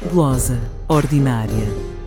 Glosa ordinária.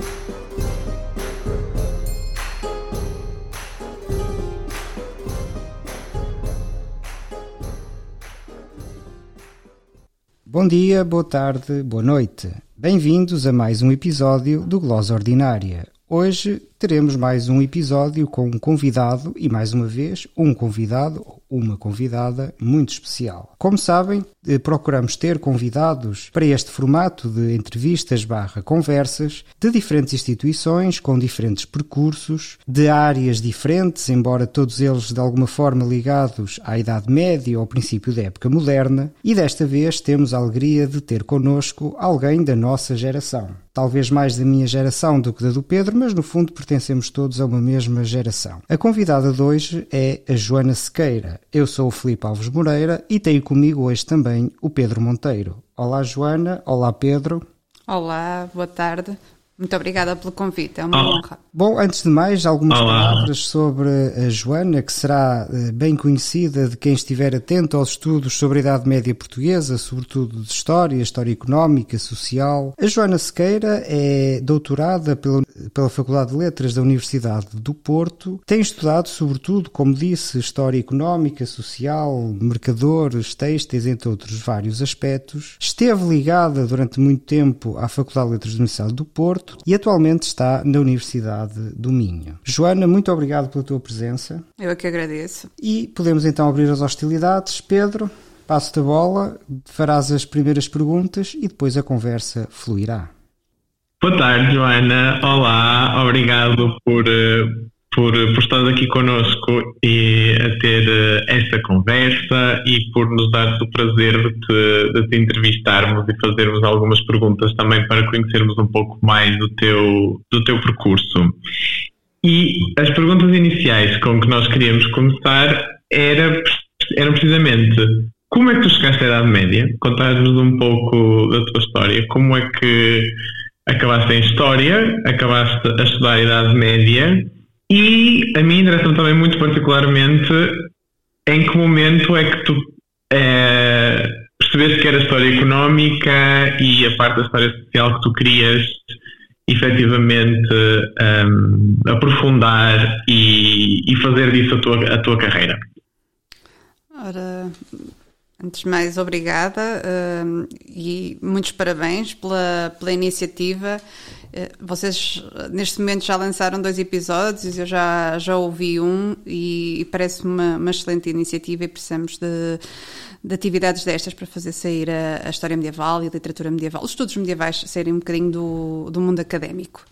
Bom dia, boa tarde, boa noite. Bem-vindos a mais um episódio do Glosa Ordinária. Hoje teremos mais um episódio com um convidado e, mais uma vez, um convidado ou uma convidada muito especial. Como sabem, procuramos ter convidados para este formato de entrevistas/conversas de diferentes instituições, com diferentes percursos, de áreas diferentes, embora todos eles de alguma forma ligados à Idade Média ou ao princípio da época moderna, e desta vez temos a alegria de ter connosco alguém da nossa geração. Talvez mais da minha geração do que da do Pedro, mas no fundo pertencemos todos a uma mesma geração. A convidada de hoje é a Joana Sequeira. Eu sou o Filipe Alves Moreira e tenho comigo hoje também o Pedro Monteiro. Olá Joana, olá Pedro. Olá, boa tarde. Muito obrigada pelo convite, é uma honra. Bom, antes de mais, algumas palavras sobre a Joana, que será bem conhecida de quem estiver atento aos estudos sobre a Idade Média Portuguesa, sobretudo de História Económica, Social. A Joana Sequeira é doutorada pela Faculdade de Letras da Universidade do Porto. Tem estudado, sobretudo, como disse, História Económica, Social, Mercadores, Têxteis, entre outros vários aspectos. Esteve ligada durante muito tempo à Faculdade de Letras da Universidade do Porto e atualmente está na Universidade do Minho. Joana, muito obrigado pela tua presença. Eu é que agradeço. E podemos então abrir as hostilidades. Pedro, passo-te a bola, farás as primeiras perguntas e depois a conversa fluirá. Boa tarde, Joana. Olá, obrigado por estar aqui connosco e a ter esta conversa e por nos dar o prazer de te entrevistarmos e fazermos algumas perguntas também para conhecermos um pouco mais do teu percurso. E as perguntas iniciais com que nós queríamos começar eram precisamente: como é que tu chegaste à Idade Média? Contar-nos um pouco da tua história. Como é que acabaste em História, acabaste a estudar a Idade Média? E a mim interessa também muito particularmente em que momento é que tu percebeste que era a História Económica e a parte da História Social que tu querias efetivamente aprofundar e fazer disso a tua carreira. Ora, antes de mais, obrigada e muitos parabéns pela iniciativa. Vocês neste momento já lançaram 2 episódios, eu já ouvi um e parece-me uma excelente iniciativa e precisamos de atividades destas para fazer sair a história medieval e a literatura medieval, os estudos medievais saírem um bocadinho do mundo académico.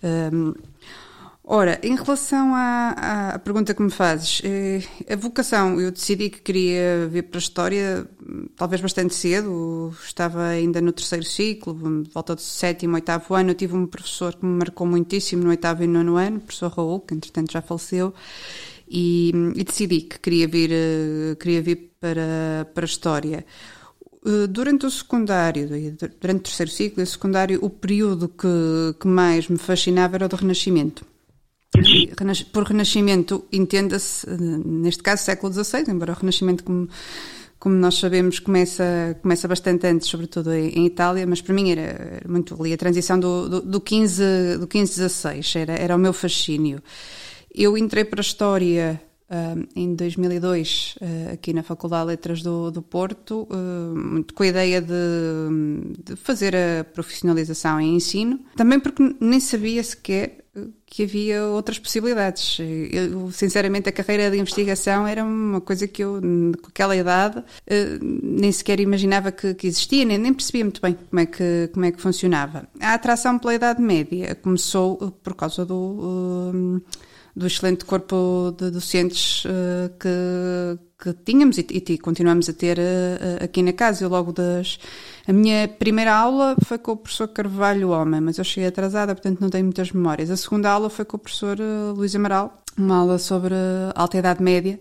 Ora, em relação à pergunta que me fazes, a vocação, eu decidi que queria vir para a História talvez bastante cedo, estava ainda no 3º ciclo, volta do 7º, 8º ano, eu tive um professor que me marcou muitíssimo no 8º e 9º ano, o professor Raul, que entretanto já faleceu, e decidi que queria vir para a História. Durante o secundário, durante o 3º ciclo e o secundário, o período que mais me fascinava era o do Renascimento. Por Renascimento entenda-se, neste caso, século XVI, embora o Renascimento, como nós sabemos, começa bastante antes, sobretudo em Itália, mas para mim era muito ali a transição do 15-16, era o meu fascínio. Eu entrei para a História em 2002, aqui na Faculdade de Letras do Porto, muito com a ideia de fazer a profissionalização em ensino, também porque nem sabia sequer que havia outras possibilidades. Eu, sinceramente, a carreira de investigação era uma coisa que eu, com aquela idade, nem sequer imaginava que existia, nem percebia muito bem como é que funcionava. A atração pela Idade Média começou por causa do excelente corpo de docentes que tínhamos e continuamos a ter aqui na casa. A minha primeira aula foi com o professor Carvalho Homem, mas eu cheguei atrasada, portanto não tenho muitas memórias. A segunda aula foi com o professor Luís Amaral, uma aula sobre a Alta Idade Média,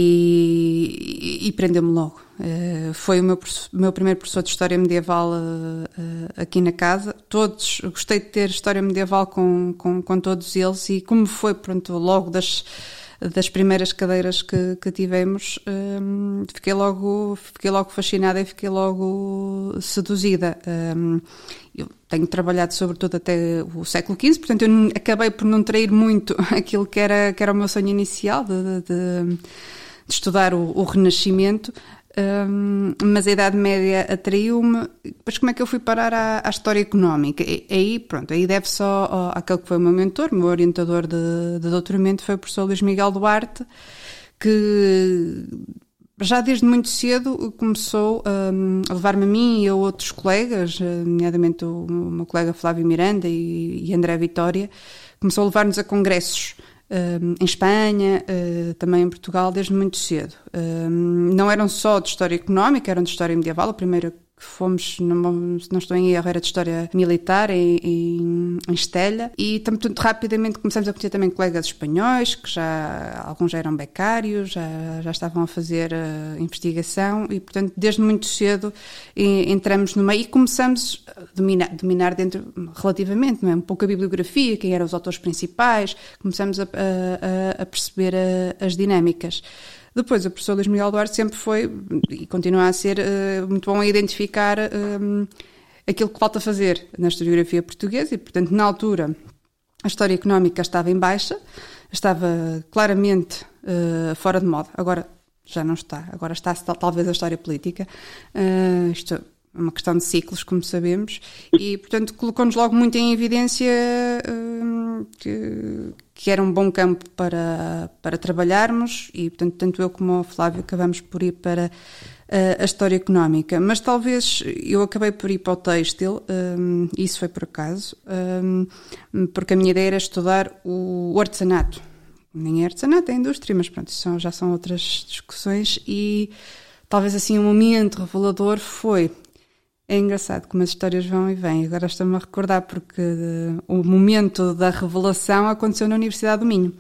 e prendeu-me logo. Foi o meu primeiro professor de História Medieval aqui na casa. Gostei de ter História Medieval com todos eles, e como foi, pronto, logo das primeiras cadeiras que tivemos, fiquei logo fascinada e fiquei logo seduzida. Eu tenho trabalhado sobretudo até o século XV, portanto eu acabei por não trair muito aquilo que era o meu sonho inicial de estudar o Renascimento. Mas a Idade Média atraiu-me. Depois como é que eu fui parar à história económica? Aí deve só àquele que foi o meu mentor, o meu orientador de doutoramento, foi o professor Luís Miguel Duarte, que já desde muito cedo começou a levar-me a mim e a outros colegas, nomeadamente o meu colega Flávio Miranda e André Vitória, começou a levar-nos a congressos em Espanha, também em Portugal, desde muito cedo. Não eram só de história económica, eram de história medieval. A primeira que fomos, se não estou em erro, era de história militar em Estella. E muito rapidamente começamos a conhecer também colegas espanhóis, que alguns já eram becários, já estavam a fazer investigação e, portanto, desde muito cedo entramos no meio e começamos a dominar dentro, relativamente, não é? Um pouco a bibliografia, quem eram os autores principais, começamos a perceber as dinâmicas. Depois, o professor Luís Miguel Duarte sempre foi, e continua a ser, muito bom a identificar aquilo que falta fazer na historiografia portuguesa e, portanto, na altura, a história económica estava em baixa, estava claramente fora de moda. Agora já não está. Agora está talvez a história política. Isto é uma questão de ciclos, como sabemos, e, portanto, colocou-nos logo muito em evidência que era um bom campo para trabalharmos e, portanto, tanto eu como o Flávio acabamos por ir para a história económica. Mas talvez eu acabei por ir para o têxtil, isso foi por acaso, porque a minha ideia era estudar o artesanato. Nem é artesanato, é indústria, mas pronto, isso já são outras discussões e talvez assim um momento revelador foi... É engraçado como as histórias vão e vêm. Agora estou-me a recordar porque o momento da revelação aconteceu na Universidade do Minho.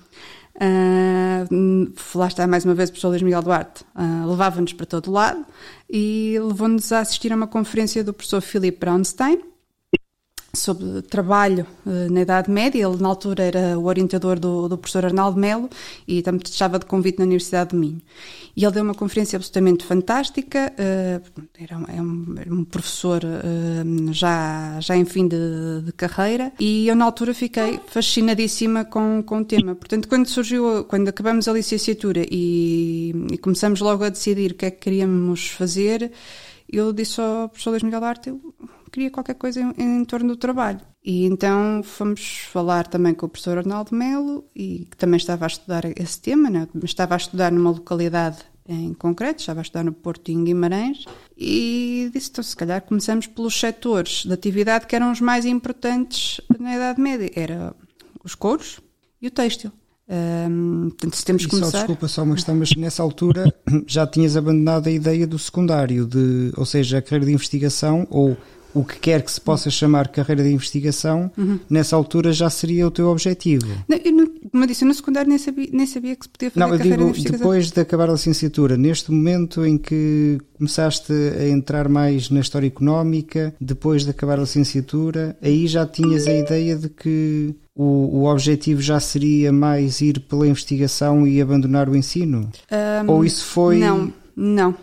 Lá está mais uma vez o professor Luís Miguel Duarte. Levava-nos para todo lado e levou-nos a assistir a uma conferência do professor Philip Brownstein sobre trabalho na Idade Média. Ele na altura era o orientador do professor Arnaldo Melo e também estava de convite na Universidade do Minho. E ele deu uma conferência absolutamente fantástica, era um professor já em fim de carreira e eu na altura fiquei fascinadíssima com o tema. Portanto, quando acabamos a licenciatura e começamos logo a decidir o que é que queríamos fazer, eu disse ao professor Luís Miguel Duarte, eu queria qualquer coisa em torno do trabalho. E então fomos falar também com o professor Arnaldo Melo, e que também estava a estudar esse tema, né? Estava a estudar numa localidade em concreto, estava a estudar no Porto e em Guimarães, e disse, então se calhar começamos pelos setores de atividade que eram os mais importantes na Idade Média. Era os couros e o têxtil. Portanto, se temos que começar... Desculpa, só uma questão, mas nessa altura já tinhas abandonado a ideia do secundário, ou seja, a carreira de investigação, ou o que quer que se possa chamar carreira de investigação, nessa altura já seria o teu objetivo. Como eu disse, no secundário nem sabia que se podia fazer carreira de investigação. Depois de acabar a licenciatura, neste momento em que começaste a entrar mais na história económica, depois de acabar a licenciatura, aí já tinhas a ideia de que o objetivo já seria mais ir pela investigação e abandonar o ensino? Ou isso foi... Não.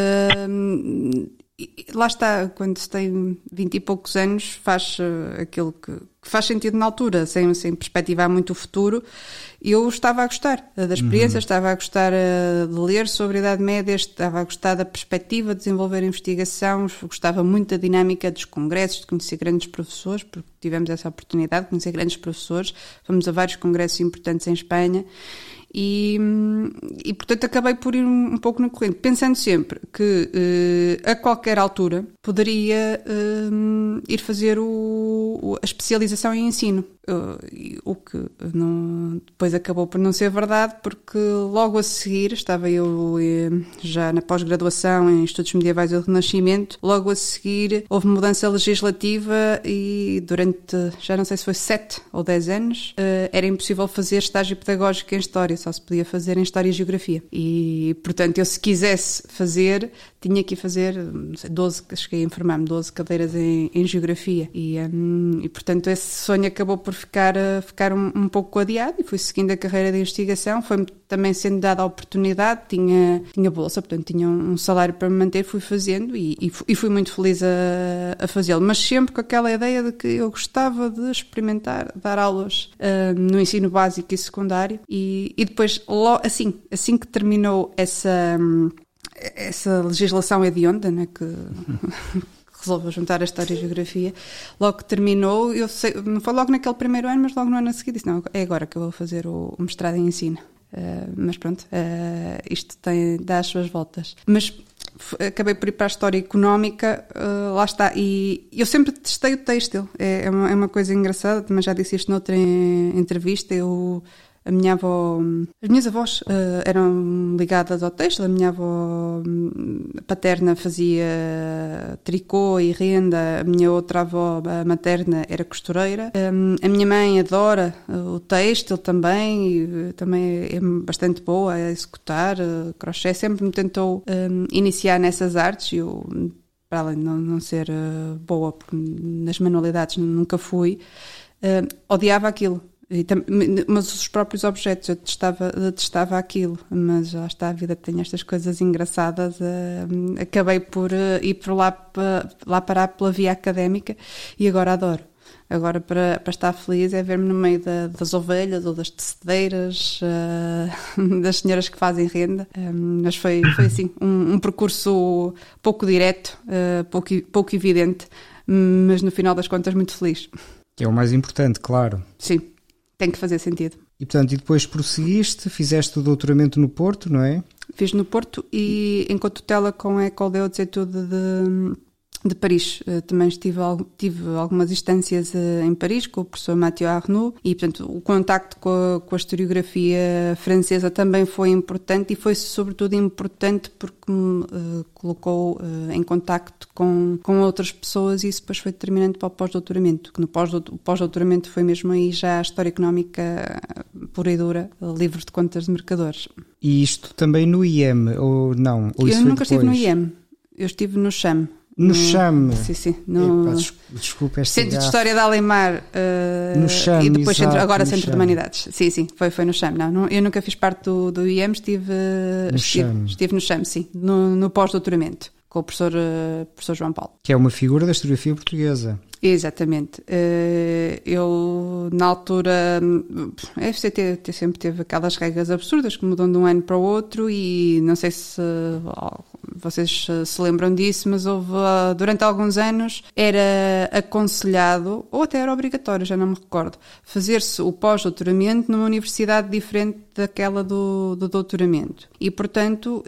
Lá está, quando se tem 20 e poucos anos, faz aquilo que faz sentido na altura, sem perspectivar muito o futuro. Eu estava a gostar da experiência, estava a gostar de ler sobre a Idade Média, estava a gostar da perspectiva de desenvolver investigação, gostava muito da dinâmica dos congressos, de conhecer grandes professores, porque tivemos essa oportunidade de conhecer grandes professores. Fomos a vários congressos importantes em Espanha. E portanto acabei por ir um pouco na corrente, pensando sempre que a qualquer altura poderia ir fazer a especialização em ensino, o que depois acabou por não ser verdade, porque logo a seguir estava eu já na pós-graduação em Estudos Medievais e do Renascimento, logo a seguir houve mudança legislativa e durante, já não sei se foi 7 ou 10 anos, era impossível fazer estágio pedagógico em História, só se podia fazer em História e Geografia. E, portanto, eu se quisesse fazer, tinha que fazer 12, cheguei a informar-me, 12 cadeiras em Geografia. E portanto, esse sonho acabou por ficar um pouco adiado e fui seguindo a carreira de investigação. Foi-me também sendo dada a oportunidade, tinha bolsa, portanto tinha um salário para me manter, fui fazendo e fui muito feliz a fazê-lo, mas sempre com aquela ideia de que eu gostava de experimentar dar aulas no ensino básico e secundário e depois, assim que terminou essa legislação hedionda, né, que resolveu juntar a História e a Geografia, logo que terminou, eu sei, não foi logo naquele primeiro ano, mas logo no ano a seguir disse, não, é agora que eu vou fazer o mestrado em ensino. Mas pronto, isto dá as suas voltas. Mas acabei por ir para a História Económica, lá está, e eu sempre testei o têxtil, é uma coisa engraçada, também já disse isto noutra entrevista, as minhas avós eram ligadas ao têxtil, a minha avó paterna fazia tricô e renda, a minha outra avó materna era costureira, a minha mãe adora o têxtil também, e também é bastante boa a executar crochê, sempre me tentou iniciar nessas artes, e eu, para além de não ser boa nas manualidades, nunca fui, odiava aquilo. Mas os próprios objetos, eu detestava aquilo, mas já está, a vida tem estas coisas engraçadas, acabei por ir por lá parar pela via académica e agora adoro. Agora para estar feliz é ver-me no meio das ovelhas ou das tecedeiras, das senhoras que fazem renda, mas foi assim, um percurso pouco direto, pouco evidente, mas no final das contas muito feliz. Que é o mais importante, claro. Sim. Tem que fazer sentido. E portanto, depois prosseguiste, fizeste o doutoramento no Porto, não é? Fiz no Porto e em co-tutela com a École des Hautes Études de Paris. Também tive algumas instâncias em Paris com o professor Mathieu Arnoux e, portanto, o contacto com a historiografia francesa também foi importante e foi sobretudo importante porque me colocou em contacto com outras pessoas e isso depois foi determinante para o pós-doutoramento, que no pós-doutoramento foi mesmo aí já a História Económica pura e dura, livro de contas de mercadores. E isto também no IEM, ou não? Ou eu nunca estive no IEM, eu estive no CHAM. No CHAM? Sim. Desculpa, esta Centro de História de Alemar no CHAM, e depois agora Centro CHAM. de Humanidades. Sim, foi no CHAM. Não, eu nunca fiz parte do IEM, estive no CHAM, sim, no pós-doutoramento, com o professor João Paulo. Que é uma figura da historiografia portuguesa. Exatamente. Eu, na altura, a FCT sempre teve aquelas regras absurdas que mudam de um ano para o outro e não sei se vocês se lembram disso, mas durante alguns anos era aconselhado, ou até era obrigatório, já não me recordo, fazer-se o pós-doutoramento numa universidade diferente daquela do doutoramento. E, portanto,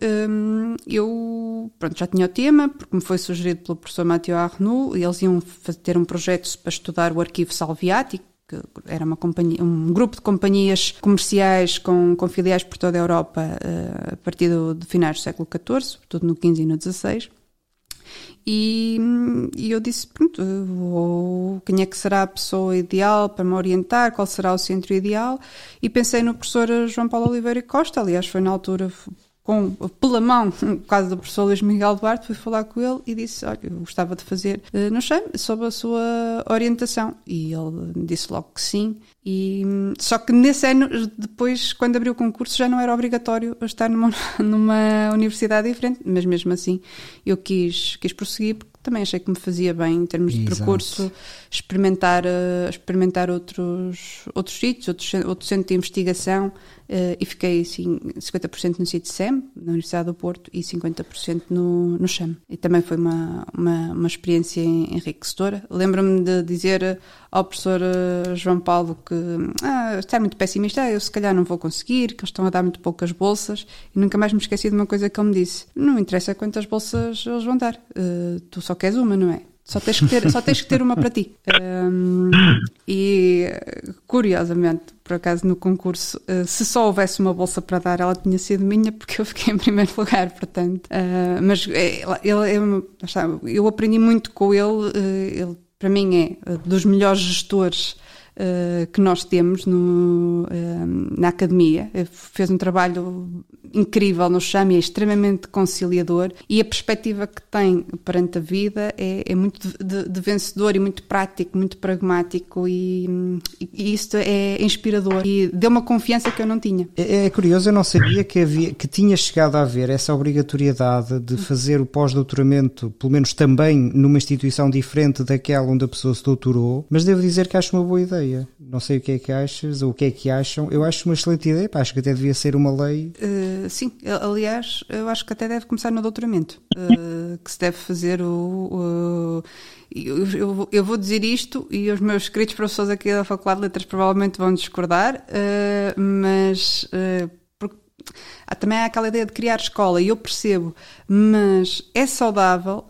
eu já tinha o tema, porque me foi sugerido pelo professor Mathieu Arnoux, e eles iam ter um projeto para estudar o arquivo salviático, que era um grupo de companhias comerciais com filiais por toda a Europa a partir de finais do século XIV, sobretudo no XV e no XVI. E eu disse, pronto, quem é que será a pessoa ideal para me orientar, qual será o centro ideal? E pensei no professor João Paulo Oliveira Costa, aliás foi na altura... pela mão, no caso do professor Luís Miguel Duarte, fui falar com ele e disse, olha, eu gostava de fazer no CHAM, sob a sua orientação. E ele disse logo que sim. Só que nesse ano, depois, quando abriu o concurso, já não era obrigatório estar numa universidade diferente, mas mesmo assim eu quis prosseguir, porque também achei que me fazia bem em termos de percurso, experimentar outros sítios, outro centro de investigação, e fiquei assim 50% no CITSEM, na Universidade do Porto, e 50% no CHAM. E também foi uma experiência enriquecedora. Lembro-me de dizer ao professor João Paulo que está muito pessimista, eu se calhar não vou conseguir, que eles estão a dar muito poucas bolsas, e nunca mais me esqueci de uma coisa que ele me disse: não interessa quantas bolsas eles vão dar, tu só queres uma, não é? Só tens que ter uma para ti. E, curiosamente, por acaso, no concurso, se só houvesse uma bolsa para dar, ela tinha sido minha, porque eu fiquei em primeiro lugar, portanto. Mas eu aprendi muito com ele. Ele, para mim, é dos melhores gestores que nós temos na academia. Fez um trabalho incrível no chão e é extremamente conciliador, e a perspectiva que tem perante a vida é muito de vencedor e muito prático, muito pragmático, e isso é inspirador e deu uma confiança que eu não tinha. É curioso, eu não sabia que tinha chegado a haver essa obrigatoriedade de fazer o pós-doutoramento, pelo menos também numa instituição diferente daquela onde a pessoa se doutorou, mas devo dizer que acho uma boa ideia. Não sei o que é que achas ou o que é que acham. Eu acho uma excelente ideia, acho que até devia ser uma lei. Sim, aliás, eu acho que até deve começar no doutoramento, que se deve fazer eu vou dizer isto e os meus queridos professores aqui da Faculdade de Letras provavelmente vão discordar, mas também há aquela ideia de criar escola, e eu percebo, mas é saudável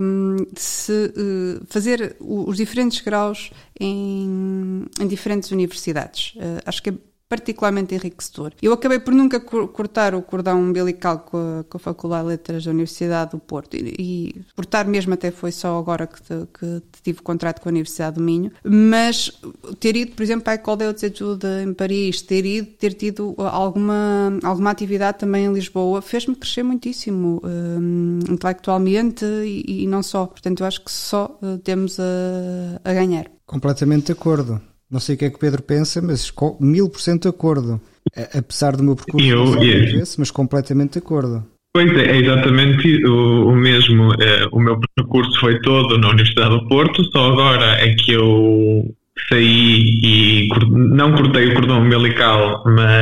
se fazer os diferentes graus em diferentes universidades. Acho que é particularmente enriquecedor. Eu acabei por nunca cortar o cordão umbilical com a Faculdade de Letras da Universidade do Porto, e cortar mesmo até foi só agora que tive contrato com a Universidade do Minho, mas ter ido, por exemplo, à École des Hautes Études em Paris, ter tido alguma atividade também em Lisboa, fez-me crescer muitíssimo intelectualmente e não só. Portanto, eu acho que só temos a ganhar. Completamente de acordo. Não sei o que é que o Pedro pensa, mas 1000% de acordo. Apesar do meu percurso não ser de interesse, mas completamente de acordo. Pois é exatamente o mesmo. O meu percurso foi todo na Universidade do Porto, só agora é que eu saí e não cortei o cordão umbilical,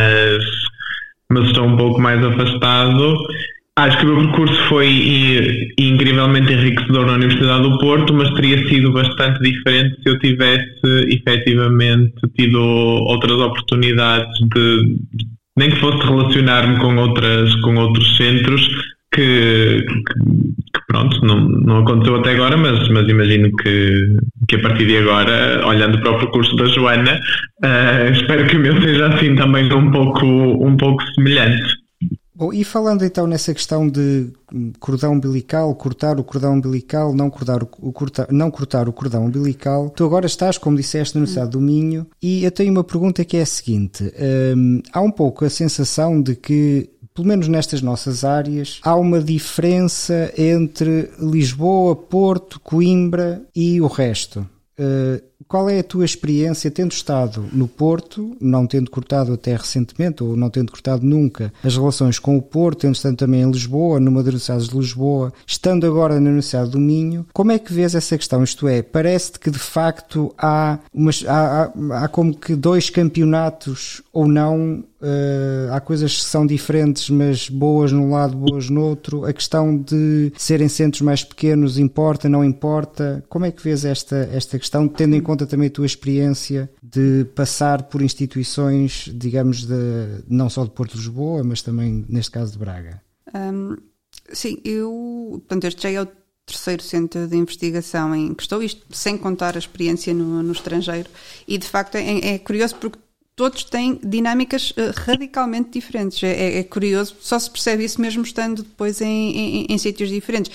mas estou um pouco mais afastado. Acho que o meu percurso foi incrivelmente enriquecedor na Universidade do Porto, mas teria sido bastante diferente se eu tivesse efetivamente tido outras oportunidades nem que fosse relacionar-me com outros centros que pronto, não aconteceu até agora, mas imagino que a partir de agora, olhando para o percurso da Joana, espero que o meu seja assim também um pouco semelhante. Bom, e falando então nessa questão de cordão umbilical, cortar o cordão umbilical, não cortar o cordão umbilical, tu agora estás, como disseste, na Universidade do Minho, e eu tenho uma pergunta que é a seguinte: há um pouco a sensação de que, pelo menos nestas nossas áreas, há uma diferença entre Lisboa, Porto, Coimbra e o resto. Qual é a tua experiência tendo estado no Porto, não tendo cortado até recentemente, ou não tendo cortado nunca, as relações com o Porto, tendo estado também em Lisboa, numa das universidades de Lisboa, estando agora na Universidade do Minho? Como é que vês essa questão? Isto é, parece-te que de facto há como que dois campeonatos ou não? Há coisas que são diferentes, mas boas num lado, boas no outro. A questão de serem centros mais pequenos importa, não importa? Como é que vês esta questão, tendo em conta também a tua experiência de passar por instituições, digamos, não só de Porto de Lisboa, mas também, neste caso, de Braga? Sim, este já é o terceiro centro de investigação em que estou, isto sem contar a experiência no estrangeiro, e de facto é curioso porque todos têm dinâmicas radicalmente diferentes. É curioso, só se percebe isso mesmo estando depois em sítios diferentes.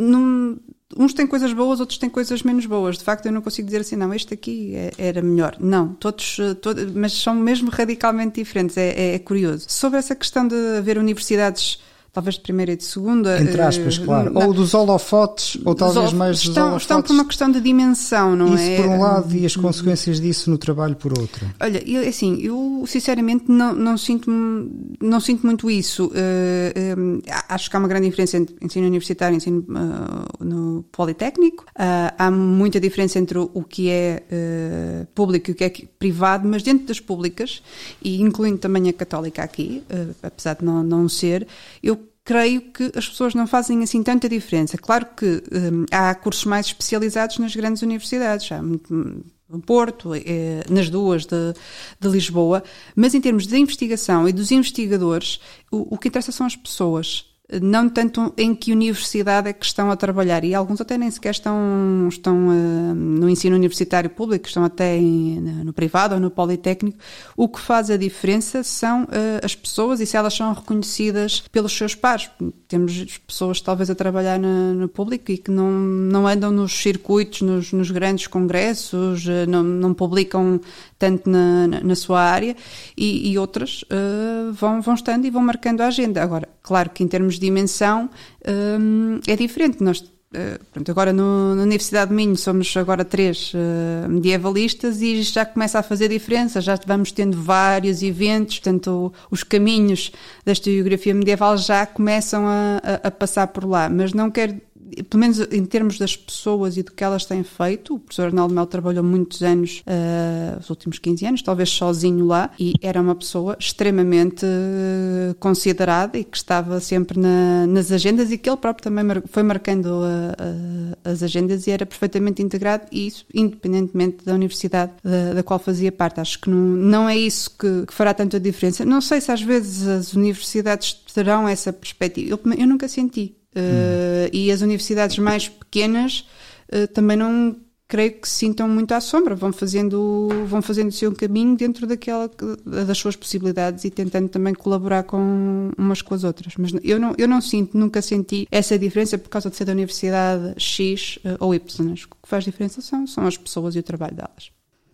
Uns têm coisas boas, outros têm coisas menos boas. De facto, eu não consigo dizer assim, não, este aqui era melhor. Não, todos, mas são mesmo radicalmente diferentes. É curioso. Sobre essa questão de haver universidades, talvez de primeira e de segunda... Entre aspas, claro. Ou dos holofotes, ou talvez mais dos holofotes. Estão por uma questão de dimensão, não é? Isso por um lado e as consequências disso no trabalho por outro. Olha, eu sinceramente não sinto muito isso. Acho que há uma grande diferença entre ensino universitário e ensino no Politécnico. Há muita diferença entre o que é público e o que é privado, mas dentro das públicas, e incluindo também a católica aqui, apesar de não ser, eu creio que as pessoas não fazem assim tanta diferença. Claro que há cursos mais especializados nas grandes universidades, há no Porto, nas duas de Lisboa, mas em termos de investigação e dos investigadores, o que interessa são as pessoas. não tanto em que universidade é que estão a trabalhar, e alguns até nem sequer estão no ensino universitário público, estão até no privado ou no politécnico. O que faz a diferença são as pessoas e se elas são reconhecidas pelos seus pares. Temos pessoas talvez a trabalhar no público e que não andam nos circuitos, nos grandes congressos, não publicam tanto na sua área, e outras vão estando e vão marcando a agenda. Agora, claro que em termos de dimensão é diferente. Nós, agora na Universidade de Minho somos agora 3 medievalistas e já começa a fazer diferença, já vamos tendo vários eventos, portanto os caminhos da historiografia medieval já começam a passar por lá, mas não quero, pelo menos em termos das pessoas e do que elas têm feito. O professor Arnaldo Melo trabalhou muitos anos, os últimos 15 anos, talvez sozinho lá, e era uma pessoa extremamente considerada e que estava sempre nas agendas, e que ele próprio também foi marcando as agendas e era perfeitamente integrado, e isso independentemente da universidade da qual fazia parte. Acho que não é isso que fará tanta diferença. Não sei se às vezes as universidades terão essa perspectiva. Eu nunca senti. E as universidades mais pequenas também não creio que se sintam muito à sombra, vão fazendo o seu caminho dentro das suas possibilidades e tentando também colaborar com umas com as outras. Mas eu nunca senti essa diferença por causa de ser da universidade X ou Y. O que faz diferença são as pessoas e o trabalho delas.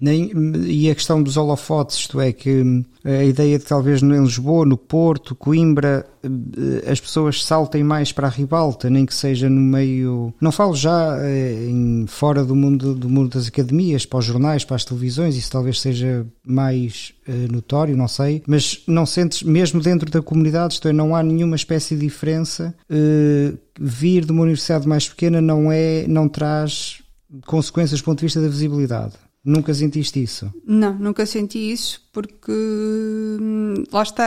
E a questão dos holofotes, isto é, que a ideia de talvez em Lisboa, no Porto, Coimbra, as pessoas saltem mais para a ribalta, nem que seja no meio, não falo já fora do mundo das academias, para os jornais, para as televisões, isso talvez seja mais notório, não sei, mas não sentes, mesmo dentro da comunidade, isto é, não há nenhuma espécie de diferença, vir de uma universidade mais pequena não traz consequências do ponto de vista da visibilidade. Nunca sentiste isso? Não, nunca senti isso, porque lá está.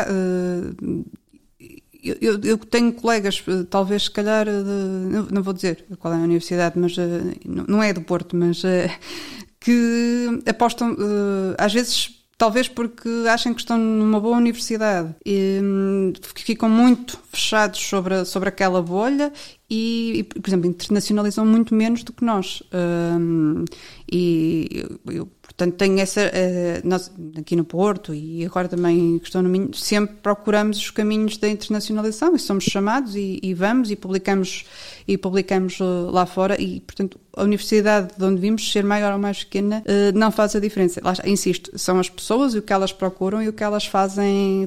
Eu tenho colegas, talvez se calhar, não vou dizer qual é a universidade, mas não é do Porto, mas que apostam, às vezes, talvez porque acham que estão numa boa universidade e ficam muito fechados sobre aquela bolha e, por exemplo, internacionalizam muito menos do que nós. E eu, portanto, tenho nós aqui no Porto e agora também que estou no Minho, sempre procuramos os caminhos da internacionalização e somos chamados e vamos e publicamos lá fora e, portanto, a universidade de onde vimos, ser maior ou mais pequena, não faz a diferença. Lá, insisto, são as pessoas e o que elas procuram e o que elas fazem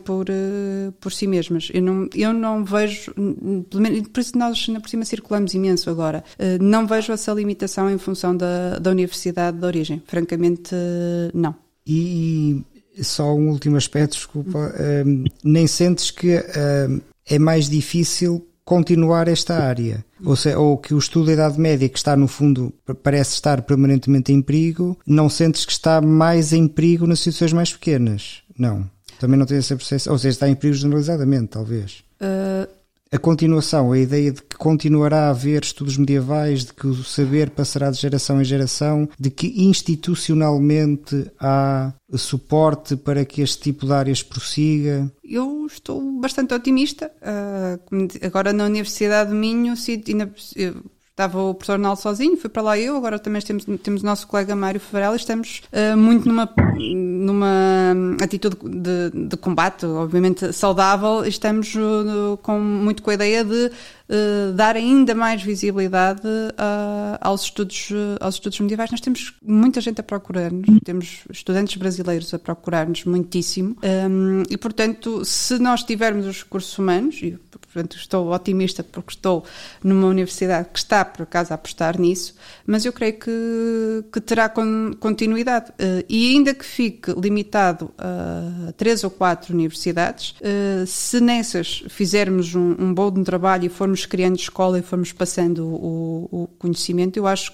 por si mesmas. Eu não vejo, por isso nós ainda por cima circulamos imenso agora, não vejo essa limitação em função da universidade de origem. Francamente, não. E só um último aspecto, desculpa, nem sentes que é mais difícil continuar esta área? Ou que o estudo da Idade Média, que está no fundo, parece estar permanentemente em perigo, não sentes que está mais em perigo nas situações mais pequenas? Não. Também não tens essa percepção? Ou seja, está em perigo generalizadamente, talvez? A continuação, a ideia de que continuará a haver estudos medievais, de que o saber passará de geração em geração, de que institucionalmente há suporte para que este tipo de áreas prossiga? Eu estou bastante otimista. Agora na Universidade de Minho, estava o professor Arnaldo sozinho, fui para lá eu, agora também temos o nosso colega Mário Farela, estamos muito numa atitude de combate, obviamente saudável, e estamos muito com a ideia de dar ainda mais visibilidade aos estudos medievais. Nós temos muita gente a procurar-nos, temos estudantes brasileiros a procurar-nos muitíssimo, e portanto, se nós tivermos os recursos humanos, e portanto estou otimista porque estou numa universidade que está por acaso a apostar nisso, mas eu creio que terá continuidade, e ainda que fique limitado a 3 ou 4 universidades, se nessas fizermos um bom trabalho e formos criando escola e formos passando o conhecimento, eu acho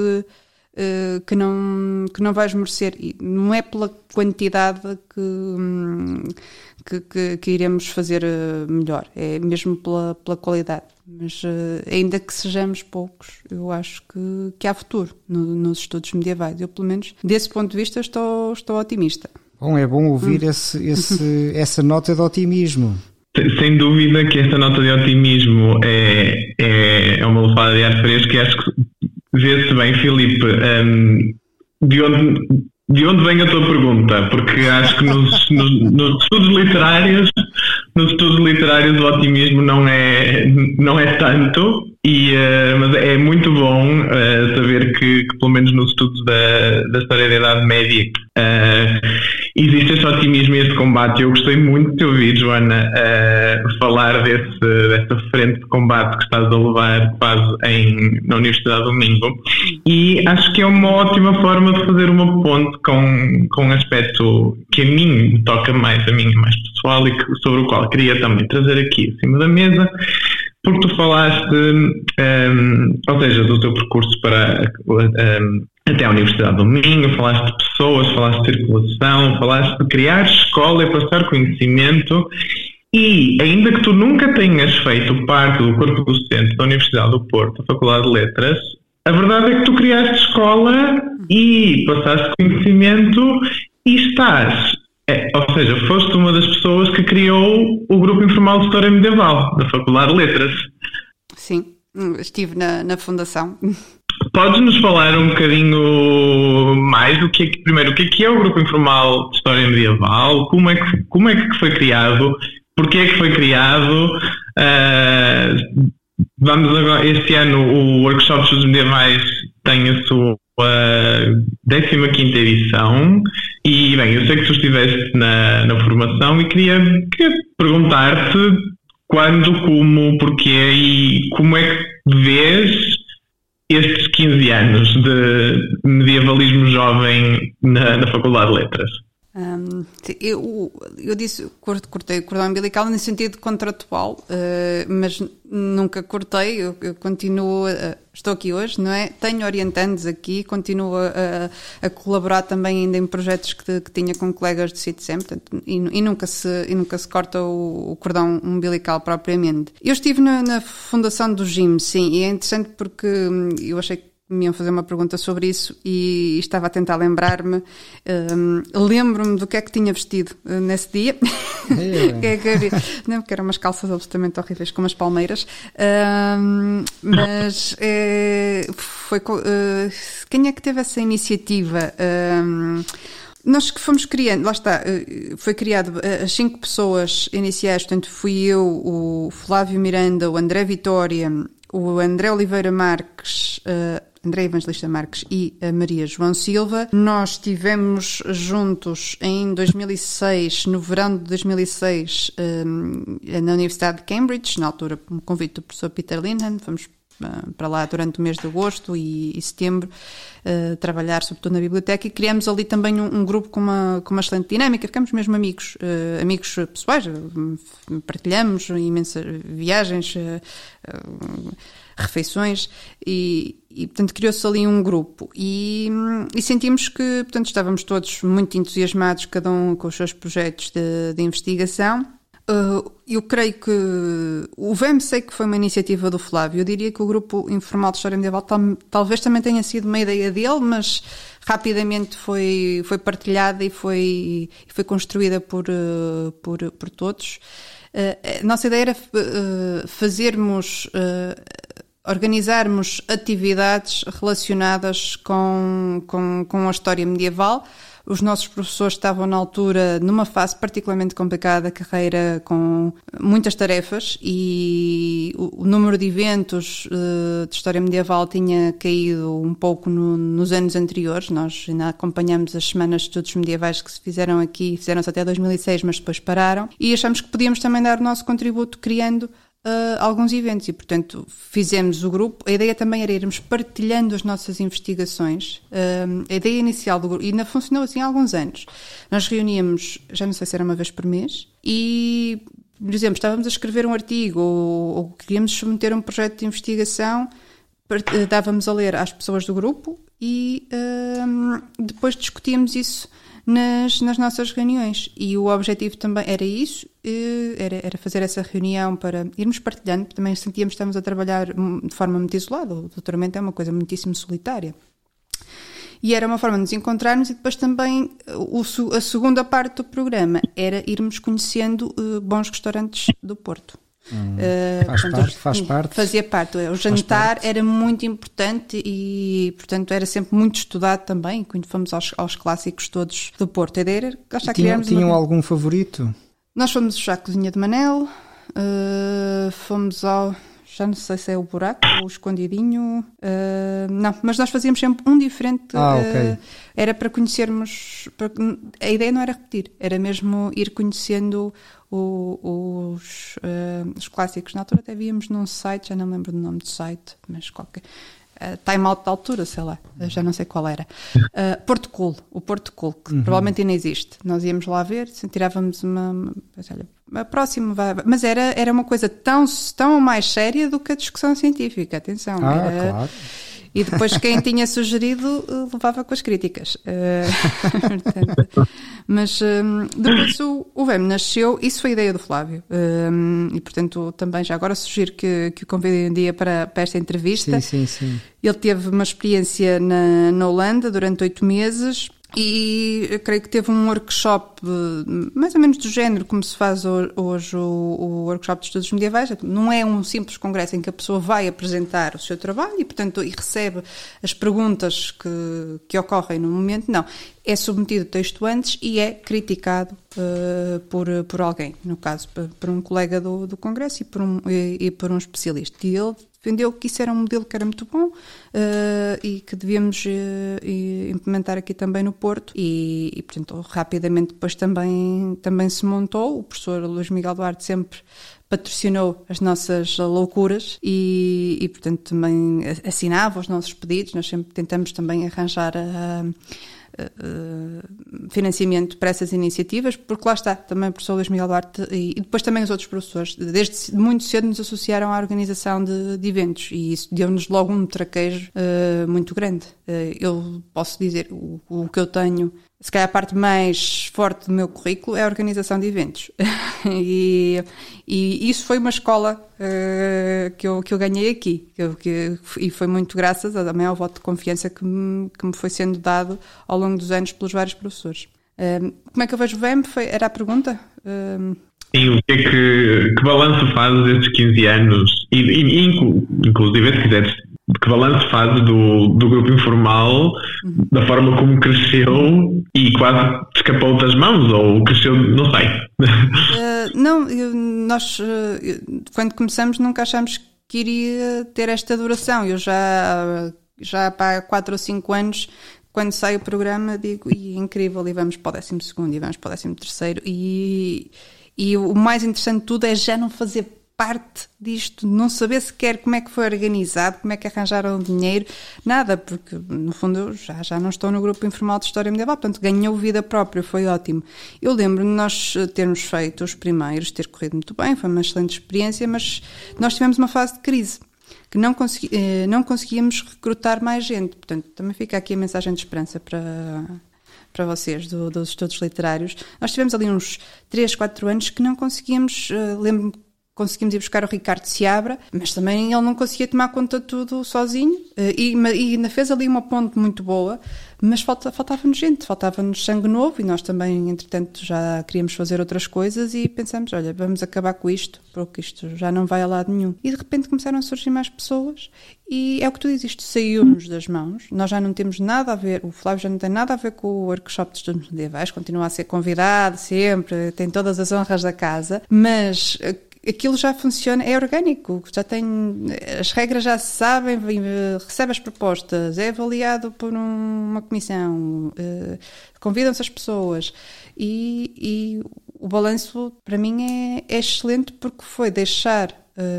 que não vai esmorecer. E não é pela quantidade que iremos fazer melhor, é mesmo pela qualidade. Mas ainda que sejamos poucos, eu acho que há futuro nos estudos medievais. Eu, pelo menos, desse ponto de vista, estou otimista. Bom, é bom ouvir essa nota de otimismo. Sem dúvida que esta nota de otimismo é uma lufada de ar fresco, e acho que vê-se bem, Filipe, de onde vem a tua pergunta, porque acho que nos estudos literários o otimismo não é tanto, mas é muito bom saber que pelo menos nos estudos da história da Idade Média existe este otimismo e este combate. Eu gostei muito de te ouvir, Joana, falar dessa frente de combate que estás a levar quase na Universidade do Minho, e acho que é uma ótima forma de fazer uma ponte com um aspecto que a mim me toca mais, a mim é mais pessoal, e sobre o qual queria também trazer aqui acima da mesa, porque tu falaste, ou seja, do teu percurso até a Universidade do Minho, falaste de pessoas, falaste de circulação, falaste de criar escola e passar conhecimento, e ainda que tu nunca tenhas feito parte do corpo docente da Universidade do Porto, da Faculdade de Letras, a verdade é que tu criaste escola e passaste conhecimento e estás... ou seja, foste uma das pessoas que criou o Grupo Informal de História Medieval da Faculdade de Letras. Sim, estive na fundação. Podes-nos falar um bocadinho mais do que é o Grupo Informal de História Medieval? Como é que foi criado? Porquê é que foi criado? Vamos agora, este ano o Workshop dos Medievais tem a sua 15ª edição, e bem, eu sei que tu estiveste na formação e queria perguntar-te quando, como, porquê e como é que vês estes 15 anos de medievalismo jovem na Faculdade de Letras. Eu disse, cortei o cordão umbilical no sentido contratual, mas nunca cortei. Eu continuo, estou aqui hoje, não é? Tenho orientandos aqui, continuo a colaborar também ainda em projetos que tinha com colegas do CITSEM, portanto, e nunca se corta o cordão umbilical propriamente. Eu estive na fundação do GIM, sim, e é interessante porque eu achei que me iam fazer uma pergunta sobre isso e estava a tentar lembrar-me. Lembro-me do que é que tinha vestido nesse dia. Não, porque eram umas calças absolutamente horríveis, como as palmeiras. Mas foi... quem é que teve essa iniciativa? Nós que fomos criando, lá está, foi criado as 5 pessoas iniciais, portanto fui eu, o Flávio Miranda, o André Vitória, o André Oliveira Marques, André Evangelista Marques e a Maria João Silva. Nós estivemos juntos em 2006, no verão de 2006, na Universidade de Cambridge, na altura por convite do professor Peter Linhan. Fomos para lá durante o mês de agosto e setembro, trabalhar sobretudo na biblioteca, e criamos ali também um grupo com uma excelente dinâmica. Ficamos mesmo amigos pessoais, partilhamos imensas viagens, refeições, e portanto criou-se ali um grupo e sentimos que, portanto, estávamos todos muito entusiasmados, cada um com os seus projetos de investigação. Eu creio que o VEM, sei que foi uma iniciativa do Flávio. Eu diria que o Grupo Informal de História Medieval talvez também tenha sido uma ideia dele, mas rapidamente foi partilhada e foi construída por todos. A nossa ideia era organizarmos atividades relacionadas com a história medieval. Os nossos professores estavam na altura numa fase particularmente complicada da carreira, com muitas tarefas, e o número de eventos de história medieval tinha caído um pouco nos anos anteriores. Nós ainda acompanhamos as semanas de estudos medievais que se fizeram aqui, fizeram-se até 2006, mas depois pararam, e achamos que podíamos também dar o nosso contributo criando alguns eventos, e portanto fizemos o grupo. A ideia também era irmos partilhando as nossas investigações. A ideia inicial do grupo, e ainda funcionou assim há alguns anos, nós reuníamos, já não sei se era uma vez por mês, e, por exemplo, estávamos a escrever um artigo ou queríamos submeter um projeto de investigação, dávamos a ler às pessoas do grupo e depois discutíamos isso nas nossas reuniões, e o objetivo também era isso, era fazer essa reunião para irmos partilhando. Também sentíamos que estamos a trabalhar de forma muito isolada. O doutoramento é uma coisa muitíssimo solitária, E era uma forma de nos encontrarmos e depois também a segunda parte do programa era irmos conhecendo bons restaurantes do Porto. Faz parte. Fazia parte. O jantar era muito importante e, portanto, era sempre muito estudado também, quando fomos aos clássicos todos do Porto. A ideia era tinham algum favorito? Nós fomos à Cozinha de Manel, fomos ao... Já não sei se é o Buraco ou o Escondidinho. Não, mas nós fazíamos sempre um diferente. Ok. Era para conhecermos... A ideia não era repetir, era mesmo ir conhecendo os clássicos. Na altura até víamos num site, já não lembro do nome do site, mas qualquer... Time Out da altura, sei lá, já não sei qual era. Porto Cool, o Porto Cool, que provavelmente ainda existe. Nós íamos lá ver, tirávamos olha, a próxima vai. Mas era uma coisa tão mais séria do que a discussão científica, atenção. Claro. E depois quem tinha sugerido levava com as críticas. Portanto, mas depois o VEM nasceu, isso foi a ideia do Flávio. E portanto também já agora sugiro que o convidem um dia para esta entrevista. Sim. Ele teve uma experiência na Holanda durante 8 meses. E eu creio que teve um workshop mais ou menos do género como se faz hoje o workshop de estudos medievais. Não é um simples congresso em que a pessoa vai apresentar o seu trabalho e, portanto, recebe as perguntas que ocorrem no momento. Não, é submetido o texto antes e é criticado por alguém, no caso por um colega do congresso e por um especialista. E ele defendeu que isso era um modelo que era muito bom e que devíamos implementar aqui também no Porto e portanto, rapidamente depois também se montou. O professor Luís Miguel Duarte sempre patrocinou as nossas loucuras e portanto, também assinava os nossos pedidos. Nós sempre tentamos também arranjar financiamento para essas iniciativas, porque lá está, também o professor Luís Miguel Duarte e depois também os outros professores, desde muito cedo nos associaram à organização de eventos e isso deu-nos logo um traquejo muito grande. Eu posso dizer, o que eu tenho, se calhar a parte mais forte do meu currículo é a organização de eventos. e isso foi uma escola que eu ganhei aqui. E foi muito graças também ao voto de confiança que me foi sendo dado ao longo dos anos pelos vários professores. Como é que eu vejo o VEM? Era a pergunta? Sim, o que é que balanço fazes destes 15 anos? Inclusive, se quiseres, que balanço fazes do grupo informal, da forma como cresceu e quase escapou das mãos, ou cresceu, não sei. Nós, quando começamos, nunca achámos que iria ter esta duração. Eu já há 4 ou 5 anos, quando sai o programa, digo, incrível, e vamos para o 12º, e vamos para o 13º, e o mais interessante de tudo é já não fazer parte disto, não saber sequer como é que foi organizado, como é que arranjaram o dinheiro, nada, porque no fundo eu já não estou no grupo informal de História Medieval, portanto ganhou vida própria, foi ótimo. Eu lembro-me de nós termos feito os primeiros, ter corrido muito bem, foi uma excelente experiência, mas nós tivemos uma fase de crise, que não conseguíamos recrutar mais gente, portanto também fica aqui a mensagem de esperança para vocês dos estudos literários. Nós tivemos ali uns 3, 4 anos que não conseguíamos, lembro-me, conseguimos ir buscar o Ricardo Seabra, mas também ele não conseguia tomar conta de tudo sozinho e ainda fez ali uma ponte muito boa, mas faltava-nos gente, faltava-nos sangue novo e nós também, entretanto, já queríamos fazer outras coisas e pensamos, olha, vamos acabar com isto, porque isto já não vai a lado nenhum. E de repente começaram a surgir mais pessoas e é o que tu dizes, isto saiu-nos das mãos, nós já não temos nada a ver, o Flávio já não tem nada a ver com o workshop de estudos medievais, continua a ser convidado sempre, tem todas as honras da casa, mas aquilo já funciona, é orgânico, já tem, as regras já se sabem, recebe as propostas, é avaliado por uma comissão, convidam-se as pessoas e o balanço para mim é excelente porque foi deixar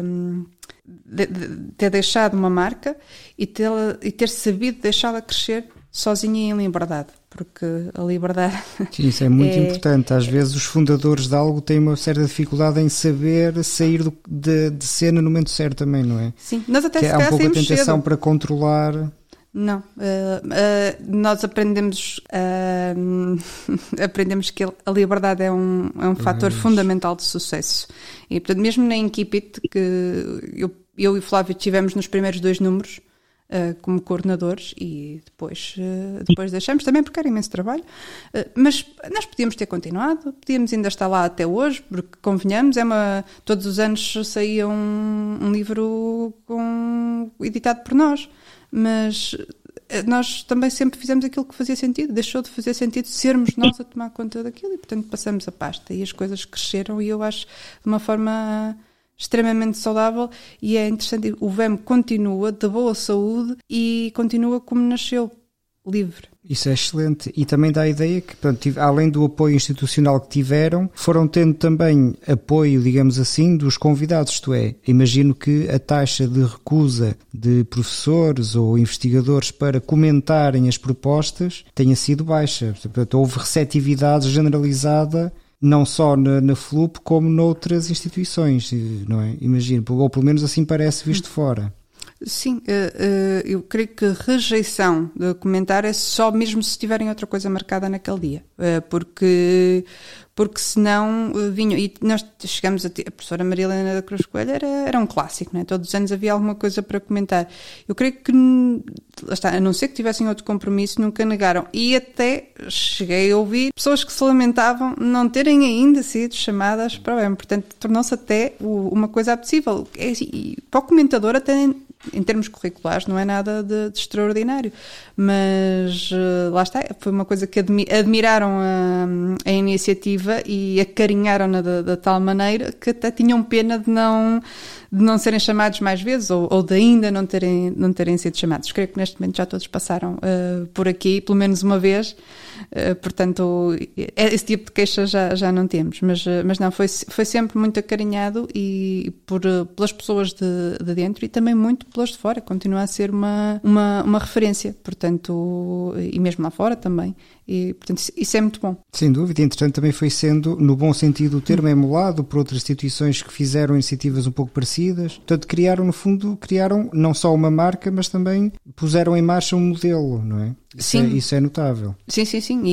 ter deixado uma marca e ter sabido deixá-la crescer sozinha e em liberdade, porque a liberdade... Sim, isso é muito importante. Às vezes os fundadores de algo têm uma certa dificuldade em saber sair de cena no momento certo também, não é? Sim, nós até que se há um pouco a tentação cedo para controlar... Não, nós aprendemos que a liberdade é um fator fundamental de sucesso. E, portanto, mesmo na Incipit, que eu e o Flávio tivemos nos primeiros 2 números, como coordenadores e depois deixamos também porque era imenso trabalho, mas nós podíamos ter continuado, podíamos ainda estar lá até hoje, porque convenhamos, todos os anos saía um livro editado por nós, mas nós também sempre fizemos aquilo que fazia sentido, deixou de fazer sentido sermos nós a tomar conta daquilo e portanto passamos a pasta e as coisas cresceram e eu acho de uma forma extremamente saudável e é interessante, o VEM continua de boa saúde e continua como nasceu, livre. Isso é excelente e também dá a ideia que, pronto, além do apoio institucional que tiveram, foram tendo também apoio, digamos assim, dos convidados, isto é, imagino que a taxa de recusa de professores ou investigadores para comentarem as propostas tenha sido baixa, portanto houve receptividade generalizada não só na FLUP como noutras instituições, não é? Imagino, ou pelo menos assim parece visto fora. Sim, eu creio que rejeição de comentário é só mesmo se tiverem outra coisa marcada naquele dia, porque senão vinham, e nós chegamos a professora Maria Helena da Cruz Coelho era um clássico, não é? Todos os anos havia alguma coisa para comentar. Eu creio que, a não ser que tivessem outro compromisso, nunca negaram. E até cheguei a ouvir pessoas que se lamentavam não terem ainda sido chamadas para o VEM. Portanto, tornou-se até uma coisa apetecível. E para o comentador, até em termos curriculares, não é nada de extraordinário. Mas lá está, foi uma coisa que admiraram a iniciativa e acarinharam-na de tal maneira que até tinham pena de não serem chamados mais vezes ou de ainda não terem sido chamados. Creio que neste momento já todos passaram por aqui, pelo menos uma vez, portanto esse tipo de queixa já não temos, mas não, foi sempre muito acarinhado e pelas pessoas de dentro e também muito pelas de fora, continua a ser uma referência, portanto, e mesmo lá fora também. E, portanto, isso é muito bom. Sem dúvida, e entretanto também foi sendo, no bom sentido, o termo emulado por outras instituições que fizeram iniciativas um pouco parecidas. Portanto, criaram não só uma marca, mas também puseram em marcha um modelo, não é? Isso é notável. Sim.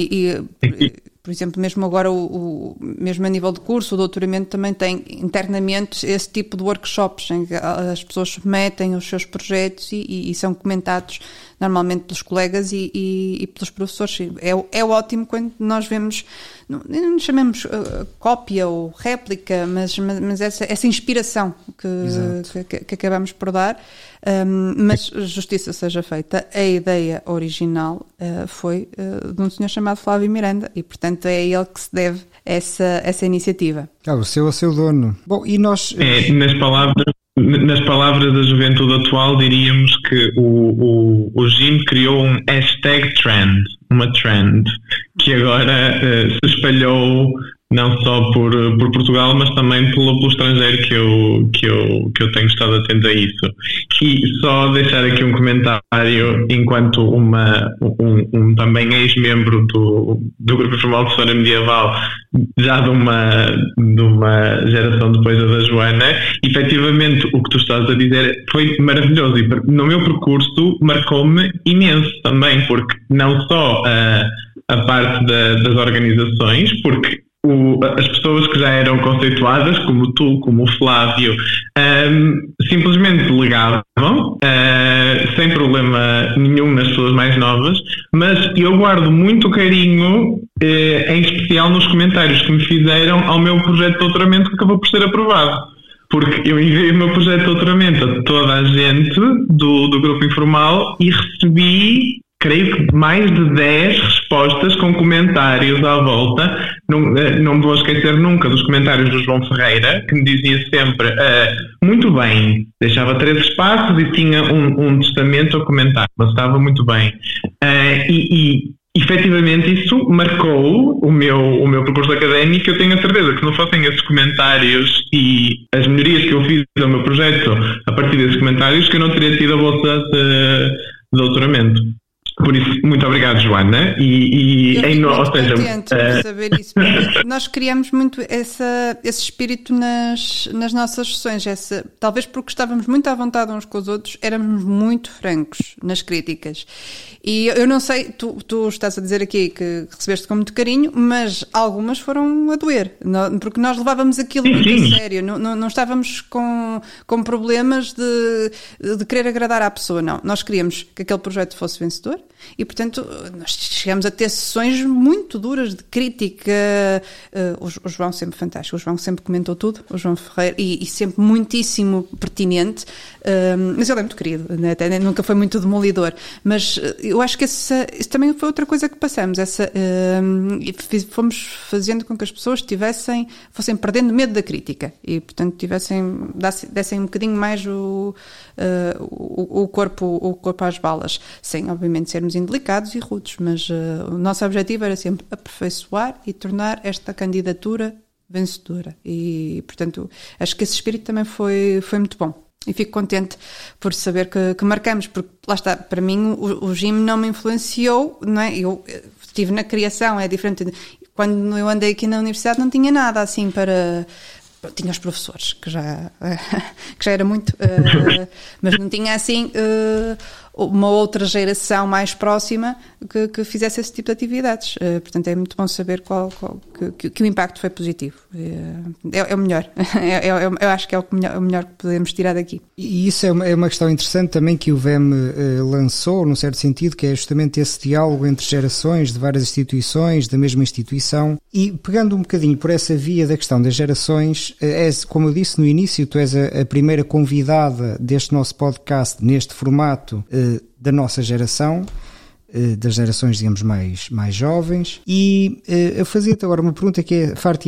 Por exemplo, mesmo agora, mesmo a nível de curso, o doutoramento também tem internamente esse tipo de workshops em que as pessoas submetem os seus projetos e são comentados normalmente pelos colegas e pelos professores. É ótimo quando nós vemos, não chamemos cópia ou réplica, mas essa inspiração que acabamos por dar. Mas justiça seja feita, a ideia original foi de um senhor chamado Flávio Miranda e portanto é a ele que se deve essa iniciativa. O seu dono. Bom, e nós... Nas palavras da juventude atual, diríamos que o GIM criou um hashtag trend, uma trend, que agora se espalhou não só por Portugal, mas também pelo estrangeiro que eu tenho estado atento a isso. E só deixar aqui um comentário, enquanto um também ex-membro do Grupo Informal de História Medieval, já de uma geração depois da Joana, efetivamente o que tu estás a dizer foi maravilhoso e no meu percurso marcou-me imenso também, porque não só a parte das organizações, porque as pessoas que já eram conceituadas, como tu, como o Flávio, simplesmente delegavam sem problema nenhum nas pessoas mais novas, mas eu guardo muito carinho, em especial nos comentários que me fizeram ao meu projeto de doutoramento que acabou por ser aprovado. Porque eu enviei o meu projeto de doutoramento a toda a gente do Grupo Informal e recebi, creio que mais de 10 respostas com comentários à volta. Não me vou esquecer nunca dos comentários do João Ferreira, que me dizia sempre, muito bem, deixava 3 espaços e tinha um testamento a comentar, mas estava muito bem. E efetivamente isso marcou o meu percurso académico. Eu tenho a certeza que se não fossem esses comentários e as melhorias que eu fiz ao meu projeto a partir desses comentários, que eu não teria tido a bolsa de doutoramento. Por isso, muito obrigado, Joana. Eu fico muito contente por saber isso. Nós criamos muito esse espírito nas nossas sessões. Talvez porque estávamos muito à vontade uns com os outros, éramos muito francos nas críticas. E eu não sei, tu estás a dizer aqui que recebeste com muito carinho, mas algumas foram a doer, porque nós levávamos aquilo muito a sério. Não estávamos com problemas de querer agradar à pessoa, não. Nós queríamos que aquele projeto fosse vencedor. E, portanto, nós chegamos a ter sessões muito duras de crítica. O João sempre fantástico, o João sempre comentou tudo, o João Ferreira, e sempre muitíssimo pertinente, mas ele é muito querido, né? Até nunca foi muito demolidor, mas eu acho que isso também foi outra coisa que passamos, fomos fazendo com que as pessoas fossem perdendo medo da crítica e, portanto, dessem um bocadinho mais o corpo às balas, sem, obviamente, sermos indelicados e rudes, mas o nosso objetivo era sempre aperfeiçoar e tornar esta candidatura vencedora e, portanto, acho que esse espírito também foi muito bom e fico contente por saber que marcamos, porque lá está, para mim o GIM não me influenciou, não é? Eu estive na criação, é diferente. Quando eu andei aqui na universidade não tinha nada assim para... Tinha os professores, que já era muito, mas não tinha assim uma outra geração mais próxima que fizesse esse tipo de atividades. Portanto, é muito bom saber que o impacto foi positivo. É o melhor. Eu acho que é o melhor que podemos tirar daqui. E isso é uma questão interessante também que o VEM lançou, num certo sentido, que é justamente esse diálogo entre gerações de várias instituições, da mesma instituição. E pegando um bocadinho por essa via da questão das gerações, como eu disse no início, tu és a primeira convidada deste nosso podcast, neste formato da nossa geração, das gerações, digamos, mais jovens, e eu fazia-te agora uma pergunta que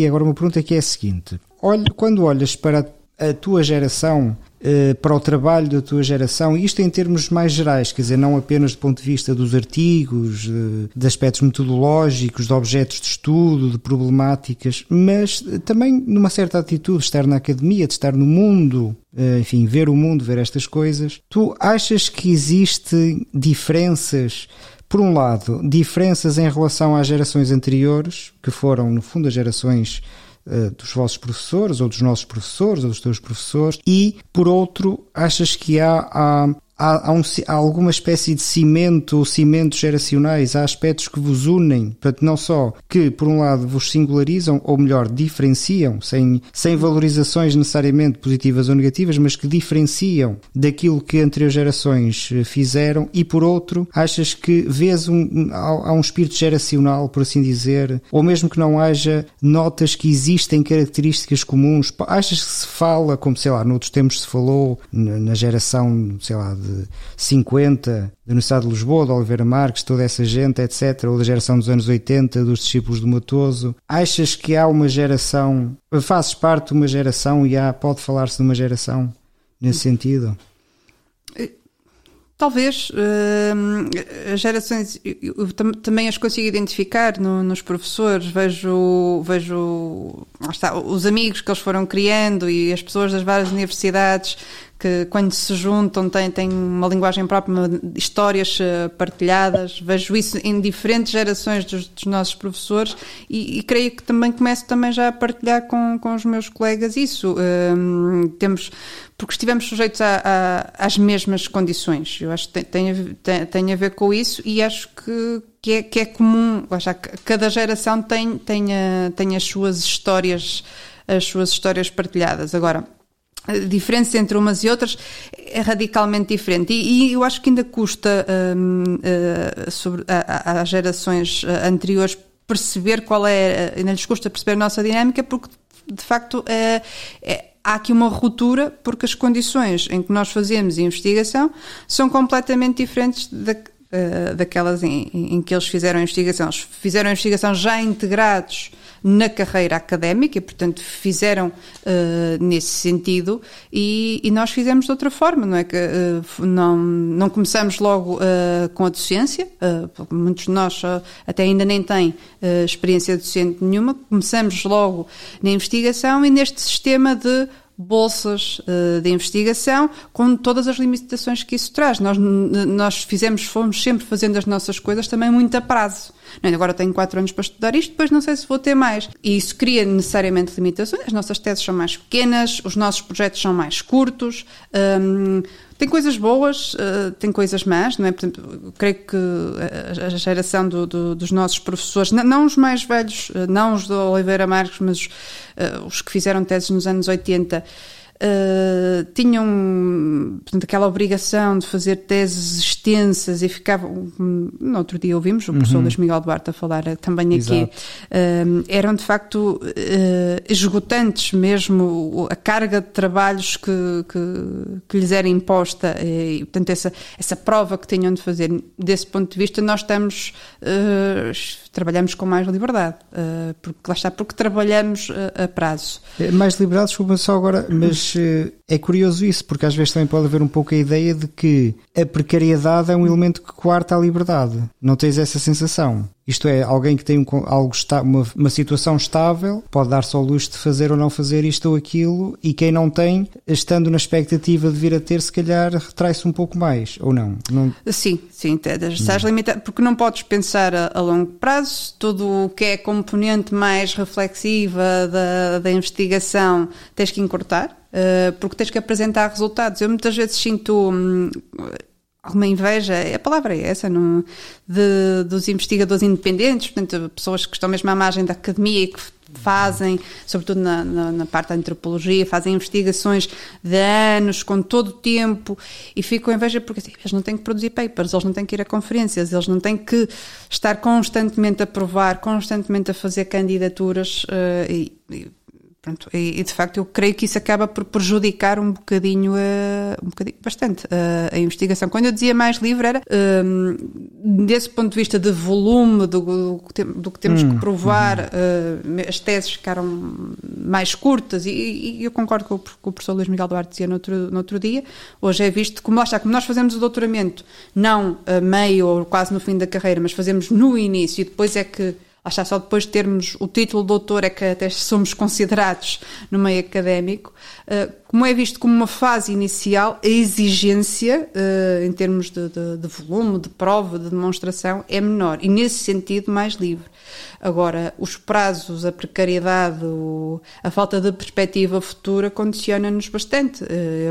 é a seguinte: quando olhas para a tua geração, para o trabalho da tua geração, e isto em termos mais gerais, quer dizer, não apenas do ponto de vista dos artigos, de aspectos metodológicos, de objetos de estudo, de problemáticas, mas também numa certa atitude de estar na academia, de estar no mundo, enfim, ver o mundo, ver estas coisas. Tu achas que existem diferenças, por um lado, diferenças em relação às gerações anteriores, que foram, no fundo, as gerações dos vossos professores, ou dos nossos professores, ou dos teus professores, e, por outro, achas que há alguma espécie de cimento ou cimentos geracionais, há aspectos que vos unem, portanto, não só que, por um lado, vos singularizam, ou melhor, diferenciam, sem valorizações necessariamente positivas ou negativas, mas que diferenciam daquilo que anteriores gerações fizeram, e, por outro, achas que há um espírito geracional, por assim dizer, ou mesmo que não haja, notas que existem características comuns? Achas que se fala, como, sei lá, noutros tempos se falou, na geração, sei lá, de 50, da Universidade de Lisboa, de Oliveira Marques, toda essa gente, etc., ou da geração dos anos 80, dos discípulos do Matoso. Achas que há uma geração, fazes parte de uma geração e pode falar-se de uma geração nesse sentido? Talvez. As gerações, eu também as consigo identificar nos professores, vejo os amigos que eles foram criando e as pessoas das várias universidades que, quando se juntam, têm uma linguagem própria, histórias partilhadas. Vejo isso em diferentes gerações dos nossos professores e creio que também começo já a partilhar com os meus colegas isso. Porque estivemos sujeitos às mesmas condições. Eu acho que tem a ver com isso, e acho que é comum. Acho que cada geração tem as suas histórias partilhadas. Agora, a diferença entre umas e outras é radicalmente diferente, e eu acho que ainda custa sobre às gerações anteriores perceber ainda lhes custa perceber a nossa dinâmica, porque de facto há aqui uma ruptura, porque as condições em que nós fazemos investigação são completamente diferentes daquelas em que eles fizeram a investigação. Eles fizeram a investigação já integrados na carreira académica e, portanto, fizeram nesse sentido, e nós fizemos de outra forma, não é? Que não começamos logo com a docência, muitos de nós até ainda nem têm experiência docente nenhuma, começamos logo na investigação e neste sistema de bolsas de investigação, com todas as limitações que isso traz. Nós fomos sempre fazendo as nossas coisas também muito a prazo. Não, agora tenho 4 anos para estudar isto, depois não sei se vou ter mais. E isso cria necessariamente limitações. As nossas teses são mais pequenas, os nossos projetos são mais curtos. Tem coisas boas, tem coisas más, não é? Portanto, creio que a geração dos nossos professores, não os mais velhos, não os do Oliveira Marques, mas os que fizeram teses nos anos 80, tinham, portanto, aquela obrigação de fazer teses extensas e ficavam, no outro dia ouvimos o professor Luís Miguel Duarte a falar também aqui, eram de facto esgotantes mesmo, a carga de trabalhos que lhes era imposta e portanto essa prova que tinham de fazer. Desse ponto de vista nós trabalhamos com mais liberdade, porque trabalhamos a prazo. Mais liberdade, desculpa só agora, mas é curioso isso, porque às vezes também pode haver um pouco a ideia de que a precariedade é um elemento que coarta a liberdade. Não tens essa sensação? Isto é, alguém que tem uma situação estável pode dar-se ao luxo de fazer ou não fazer isto ou aquilo, e quem não tem, estando na expectativa de vir a ter, se calhar retrai-se um pouco mais, ou não? Sim, estás limitado, porque não podes pensar a longo prazo. Tudo o que é componente mais reflexiva da investigação tens que encurtar, porque tens que apresentar resultados. Eu muitas vezes sinto alguma inveja, a palavra é essa, dos investigadores independentes, portanto, pessoas que estão mesmo à margem da academia e que fazem, sobretudo na parte da antropologia, fazem investigações de anos, com todo o tempo, e fico com inveja porque assim, eles não têm que produzir papers, eles não têm que ir a conferências, eles não têm que estar constantemente a provar, constantemente a fazer candidaturas pronto, e de facto eu creio que isso acaba por prejudicar um bocadinho bastante a investigação. Quando eu dizia mais livre era desse ponto de vista de volume do que temos que provar. As teses ficaram mais curtas e eu concordo com o que o professor Luís Miguel Duarte dizia no outro dia. Hoje é visto como nós fazemos o doutoramento não a meio ou quase no fim da carreira, mas fazemos no início e depois é que só depois de termos o título de doutor é que até somos considerados no meio académico. Como é visto como uma fase inicial, a exigência em termos de volume, de prova, de demonstração é menor e nesse sentido mais livre. Agora, os prazos, a precariedade, a falta de perspectiva futura condiciona-nos bastante,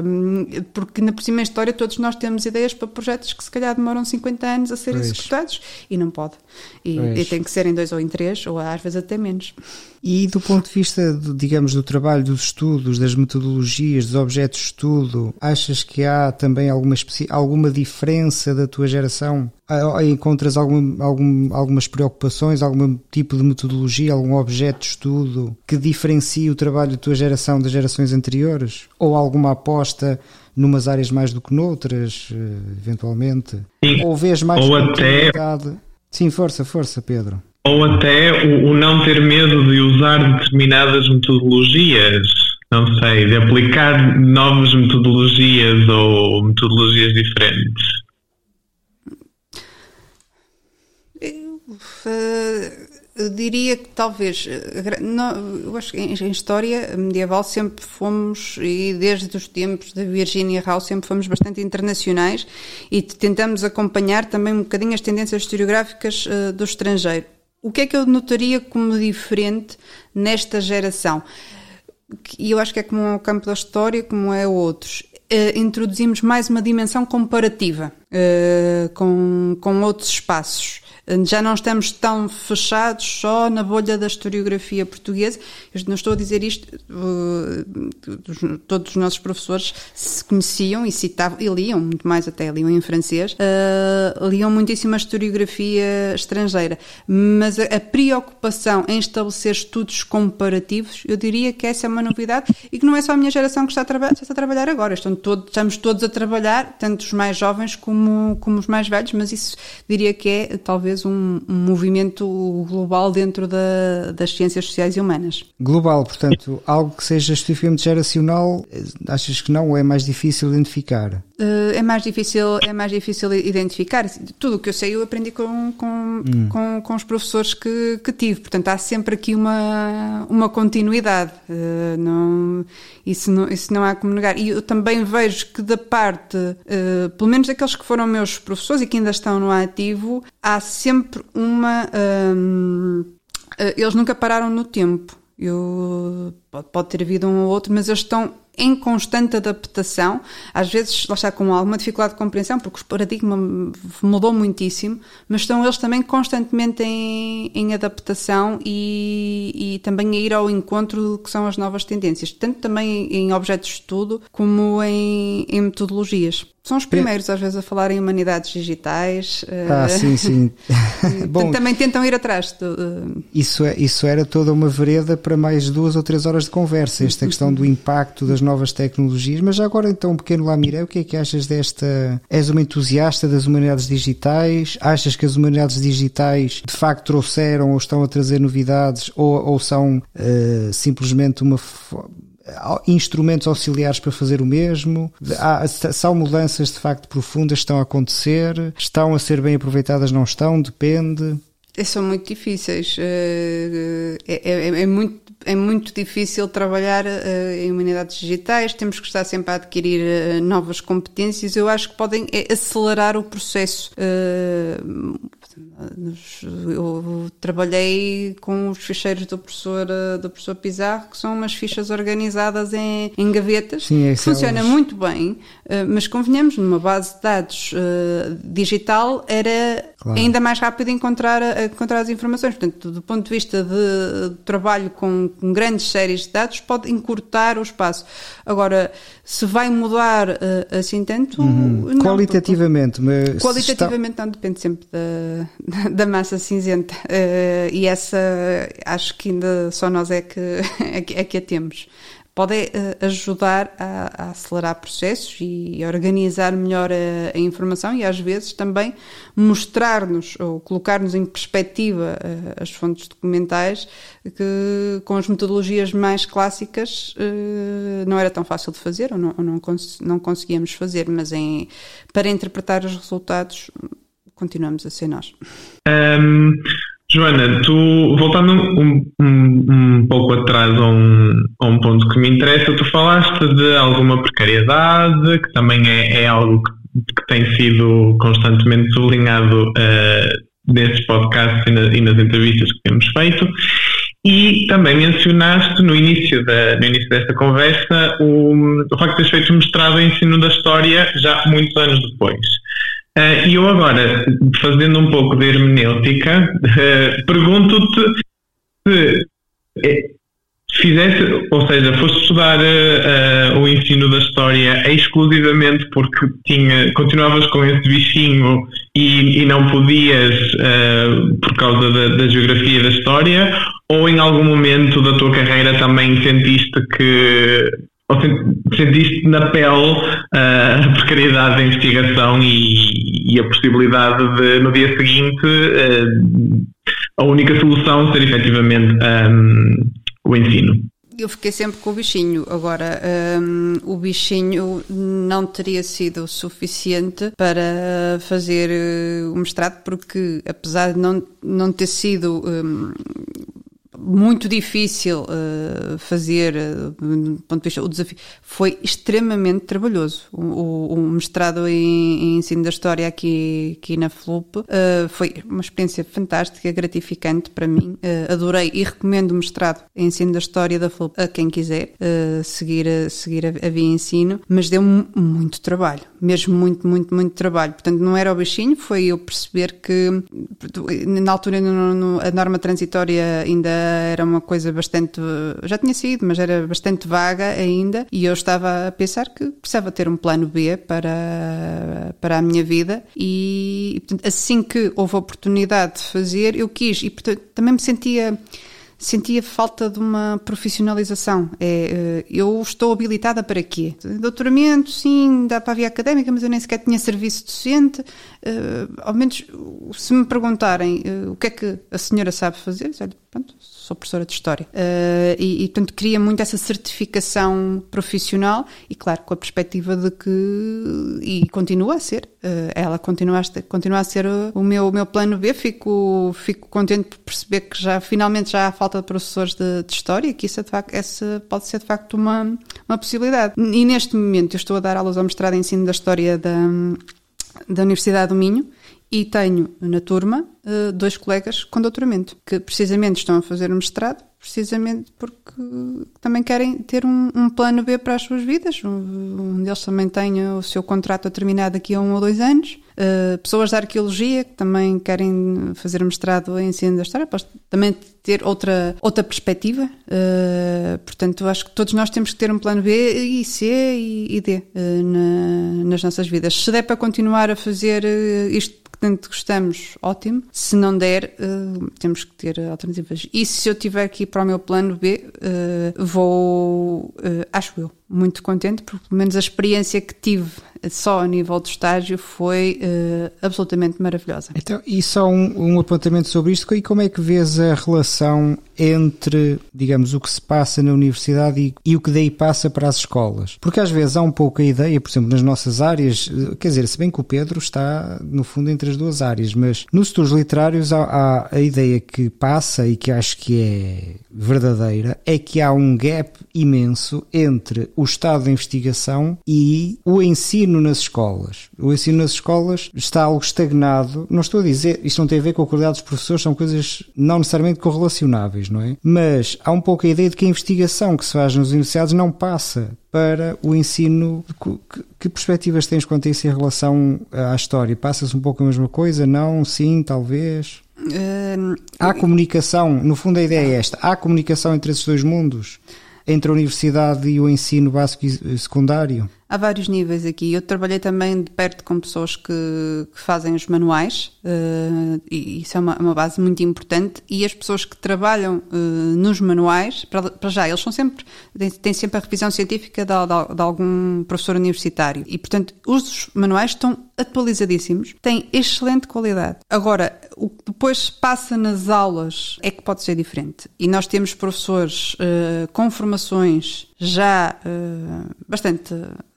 porque na próxima história todos nós temos ideias para projetos que se calhar demoram 50 anos a serem executados e não pode. E tem que ser em 2 ou em 3 ou às vezes até menos. E do ponto de vista, digamos, do trabalho, dos estudos, das metodologias, dos objetos de estudo, achas que há também alguma diferença da tua geração? Encontras algumas preocupações, algum tipo de metodologia, algum objeto de estudo que diferencie o trabalho da tua geração das gerações anteriores? Ou alguma aposta numas áreas mais do que noutras, eventualmente? Sim. Ou vês mais continuidade? Sim, força, Pedro. Ou até o não ter medo de usar determinadas metodologias, não sei, de aplicar novas metodologias ou metodologias diferentes. Eu diria que talvez, eu acho que em história medieval sempre fomos, e desde os tempos da Virginia Rao sempre fomos bastante internacionais e tentamos acompanhar também um bocadinho as tendências historiográficas do estrangeiro. O que é que eu notaria como diferente nesta geração? E eu acho que é como é o campo da história, como é outros. Introduzimos mais uma dimensão comparativa com outros espaços. Já não estamos tão fechados só na bolha da historiografia portuguesa. Eu não estou a dizer isto, todos os nossos professores se conheciam e citavam, e liam muito mais até, liam em francês, liam muitíssimo a historiografia estrangeira, mas a preocupação em estabelecer estudos comparativos, eu diria que essa é uma novidade e que não é só a minha geração que está a trabalhar agora, estamos todos a trabalhar, tanto os mais jovens como os mais velhos, mas isso diria que é talvez vez um movimento global dentro das ciências sociais e humanas. Global, portanto, algo que seja especificamente geracional, achas que não, ou é mais difícil identificar? É mais difícil identificar. Tudo o que eu sei eu aprendi com os professores que tive. Portanto, há sempre aqui uma continuidade. Isso não há como negar. E eu também vejo que da parte, pelo menos daqueles que foram meus professores e que ainda estão no ativo, há sempre eles nunca pararam no tempo. Pode ter havido um ou outro, mas eles estão em constante adaptação, às vezes lá está com alguma dificuldade de compreensão, porque o paradigma mudou muitíssimo, mas estão eles também constantemente em adaptação e também a ir ao encontro do que são as novas tendências, tanto também em objetos de estudo como em metodologias. São os primeiros, às vezes, a falar em humanidades digitais. Sim. Bom, também tentam ir atrás. Isso era toda uma vereda para mais 2 ou 3 horas de conversa, esta questão do impacto das novas tecnologias. Mas já agora, então, um pequeno Lamiré, o que é que achas desta... És uma entusiasta das humanidades digitais? Achas que as humanidades digitais, de facto, trouxeram ou estão a trazer novidades ou são simplesmente instrumentos auxiliares para fazer o mesmo? São mudanças de facto profundas que estão a acontecer? Estão a ser bem aproveitadas? Não estão? Depende? São muito difíceis. É muito difícil trabalhar em humanidades digitais. Temos que estar sempre a adquirir novas competências. Eu acho que podem acelerar o processo. Eu trabalhei com os ficheiros do professor Pizarro, que são umas fichas organizadas em gavetas. Sim, funciona muito bem, mas convenhamos, numa base de dados digital era ainda mais rápido encontrar as informações. Portanto, do ponto de vista de trabalho com grandes séries de dados, pode encurtar o espaço. Agora, se vai mudar assim tanto... Não, qualitativamente, mas... Qualitativamente não, depende sempre da massa cinzenta. E essa, acho que ainda só nós é que a temos. Pode ajudar a acelerar processos e a organizar melhor a informação e às vezes também mostrar-nos ou colocar-nos em perspectiva as fontes documentais que com as metodologias mais clássicas não era tão fácil de fazer ou não conseguíamos fazer, mas para interpretar os resultados continuamos a ser nós. Joana, tu, voltando um pouco atrás a um ponto que me interessa, tu falaste de alguma precariedade, que também é algo que tem sido constantemente sublinhado nesses podcasts e nas entrevistas que temos feito, e também mencionaste no início desta conversa o facto de teres feito mestrado em ensino da história já muitos anos depois. E eu agora, fazendo um pouco de hermenêutica, pergunto-te se fizeste, ou seja, foste estudar o ensino da história exclusivamente porque continuavas com esse bichinho e não podias por causa da geografia e da história, ou em algum momento da tua carreira também sentiste sentiste na pele a precariedade da investigação e a possibilidade de, no dia seguinte, a única solução ser efetivamente o ensino? Eu fiquei sempre com o bichinho. Agora, o bichinho não teria sido suficiente para fazer o mestrado, porque apesar de não ter sido... muito difícil fazer, do ponto de vista, o desafio foi extremamente trabalhoso. O mestrado em ensino da história aqui na FLUP foi uma experiência fantástica, gratificante para mim. Adorei e recomendo o mestrado em ensino da história da FLUP a quem quiser seguir a via ensino, mas deu muito trabalho, mesmo muito trabalho. Portanto, não era o bichinho, foi eu perceber que na altura a norma transitória ainda era uma coisa bastante, já tinha sido, mas era bastante vaga ainda, e eu estava a pensar que precisava ter um plano B para a minha vida, e portanto, assim que houve a oportunidade de fazer, eu quis, e portanto, também me sentia sentia falta de uma profissionalização. Eu estou habilitada para quê? Doutoramento, sim, dá para a via académica, mas eu nem sequer tinha serviço docente. Ao menos, se me perguntarem o que é que a senhora sabe fazer, olha, pronto, sou professora de História. Portanto, queria muito essa certificação profissional e, claro, com a perspectiva de que, e continua a ser, ela continua a ser o meu plano B. Fico contente por perceber que finalmente já há falta de professores de História e que isso pode ser de facto uma possibilidade. E neste momento eu estou a dar aulas ao mestrado em Ensino da História da Universidade do Minho e tenho na turma 2 colegas com doutoramento que precisamente estão a fazer o mestrado precisamente porque também querem ter um plano B para as suas vidas. Um deles também tem o seu contrato a terminar daqui a 1 ou 2 anos. Pessoas da arqueologia que também querem fazer o mestrado em Ensino da História, para também ter outra perspectiva. Portanto, acho que todos nós temos que ter um plano B e C e D nas nossas vidas. Se der para continuar a fazer isto que tanto gostamos, ótimo. Se não der, temos que ter alternativas. E se eu tiver que ir para o meu plano B, vou, acho eu, muito contente, porque pelo menos a experiência que tive só a nível de estágio foi absolutamente maravilhosa. Então, e só um apontamento sobre isto, e como é que vês a relação entre, digamos, o que se passa na universidade e o que daí passa para as escolas? Porque às vezes há um pouco a ideia, por exemplo, nas nossas áreas, quer dizer, se bem que o Pedro está, no fundo, entre as 2 áreas, mas nos estudos literários há a ideia que passa e que acho que é verdadeira, é que há um gap imenso entre o estado de investigação e o ensino nas escolas. O ensino nas escolas está algo estagnado. Não estou a dizer, isto não tem a ver com a qualidade dos professores, são coisas não necessariamente correlacionáveis, não é? Mas há um pouco a ideia de que a investigação que se faz nas universidades não passa para o ensino. Que perspectivas tens quanto a isso em relação à história? Passa-se um pouco a mesma coisa? Não? Sim? Talvez? Há comunicação, no fundo a ideia é esta, há comunicação entre esses 2 mundos? Entre a universidade e o ensino básico e secundário? Há vários níveis aqui. Eu trabalhei também de perto com pessoas que fazem os manuais, e isso é uma base muito importante, e as pessoas que trabalham nos manuais, para já, eles têm sempre a revisão científica de algum professor universitário, e portanto os manuais estão atualizadíssimos, têm excelente qualidade. Agora, o que depois passa nas aulas é que pode ser diferente, e nós temos professores com formações já bastante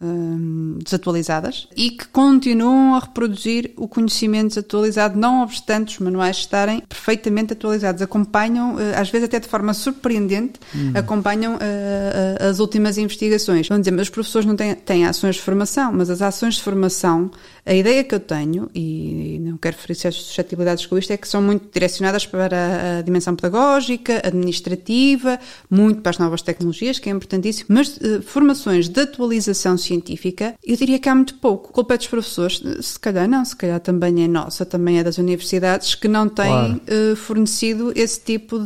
desatualizadas e que continuam a reproduzir o conhecimento desatualizado, não obstante os manuais estarem perfeitamente atualizados. Acompanham, às vezes até de forma surpreendente, acompanham as últimas investigações. Vamos dizer, mas os professores não têm ações de formação, mas as ações de formação, a ideia que eu tenho, e não quero ferir as suscetibilidades com isto, é que são muito direcionadas para a dimensão pedagógica, administrativa, muito para as novas tecnologias, que é importantíssimo, mas formações de atualização científica, eu diria que há muito pouco. Culpa é dos professores, se calhar não, se calhar também é nossa, também é das universidades que não têm fornecido esse tipo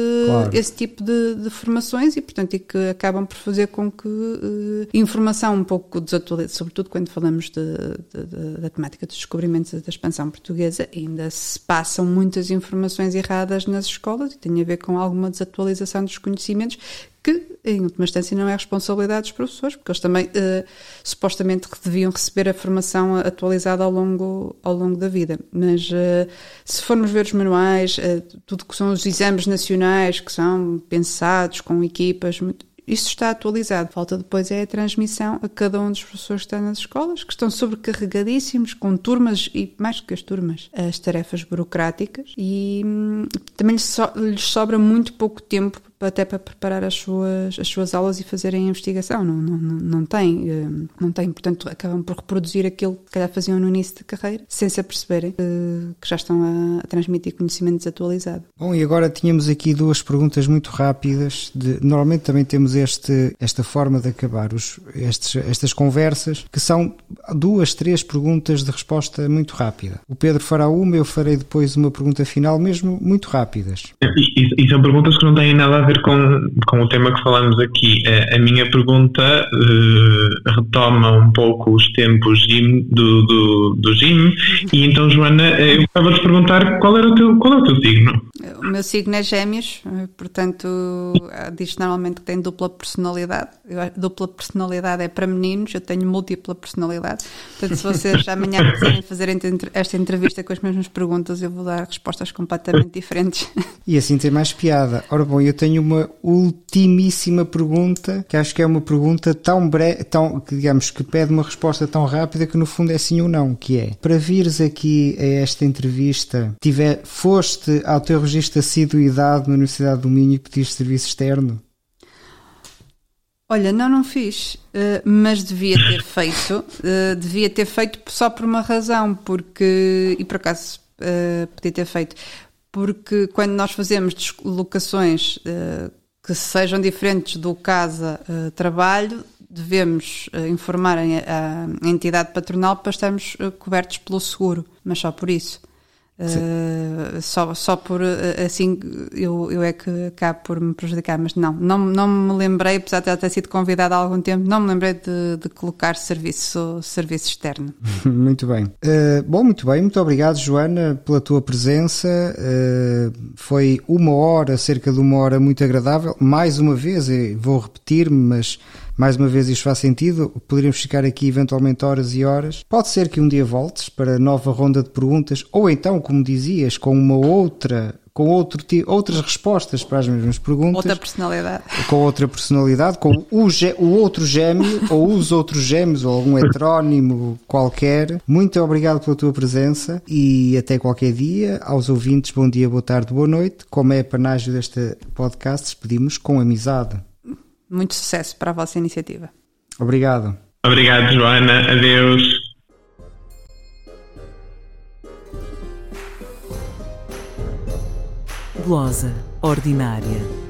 de formações e, portanto, e que acabam por fazer com que informação um pouco desatualizada, sobretudo quando falamos da temática dos descobrimentos da expansão portuguesa, ainda se passam muitas informações erradas nas escolas e tem a ver com alguma desatualização dos conhecimentos que, em última instância, não é responsabilidade dos professores, porque eles também supostamente deviam receber a formação atualizada ao longo da vida. Mas se formos ver os manuais, tudo que são os exames nacionais, que são pensados com equipas, isso está atualizado. Falta depois é a transmissão a cada um dos professores que estão nas escolas, que estão sobrecarregadíssimos com turmas e, mais do que as turmas, as tarefas burocráticas, e também lhes sobra muito pouco tempo até para preparar as suas aulas e fazerem a investigação. Não tem, portanto acabam por reproduzir aquilo que calhar faziam no início da carreira, sem se aperceberem que já estão a transmitir conhecimento desatualizado. Bom, e agora tínhamos aqui 2 perguntas muito rápidas. Normalmente também temos esta forma de acabar estas conversas, que são 2, 3 perguntas de resposta muito rápida. O Pedro fará uma, eu farei depois uma pergunta final, mesmo muito rápidas. E são perguntas que não têm nada a a ver com o tema que falamos aqui. A minha pergunta retoma um pouco os tempos do gym. E então, Joana, eu gostava de perguntar qual é o teu signo? O meu signo é Gêmeos, portanto, diz normalmente que tem dupla personalidade. Dupla personalidade é para meninos, eu tenho múltipla personalidade. Portanto, se vocês amanhã quiserem fazer esta entrevista com as mesmas perguntas, eu vou dar respostas completamente diferentes. E assim tem mais piada. Ora bom, eu tenho uma ultimíssima pergunta, que acho que é uma pergunta tão breve, que digamos que pede uma resposta tão rápida que no fundo é sim ou não, que é, para vires aqui a esta entrevista, foste ao teu registro de assiduidade na Universidade do Minho e pediste serviço externo? Olha, não fiz, mas devia ter feito só por uma razão, porque, e por acaso podia ter feito, porque quando nós fazemos deslocações que sejam diferentes do casa-trabalho, devemos informar a entidade patronal para estarmos cobertos pelo seguro, mas só por isso. Só por assim eu é que acabo por me prejudicar, mas não me lembrei, apesar de ter sido convidada há algum tempo, não me lembrei de colocar serviço externo. Muito bem. Muito bem, muito obrigado, Joana, pela tua presença. Foi cerca de uma hora muito agradável. Mais uma vez, vou repetir-me, mas mais uma vez isto faz sentido, poderíamos ficar aqui eventualmente horas e horas. Pode ser que um dia voltes para nova ronda de perguntas, ou então, como dizias, com outras respostas para as mesmas perguntas. Outra personalidade. Com outra personalidade, com o outro gêmeo, ou os outros gêmeos, ou algum heterónimo qualquer. Muito obrigado pela tua presença e até qualquer dia. Aos ouvintes, bom dia, boa tarde, boa noite. Como é panágio deste podcast, despedimos com amizade. Muito sucesso para a vossa iniciativa. Obrigado. Obrigado, Joana. Adeus. Glosa ordinária.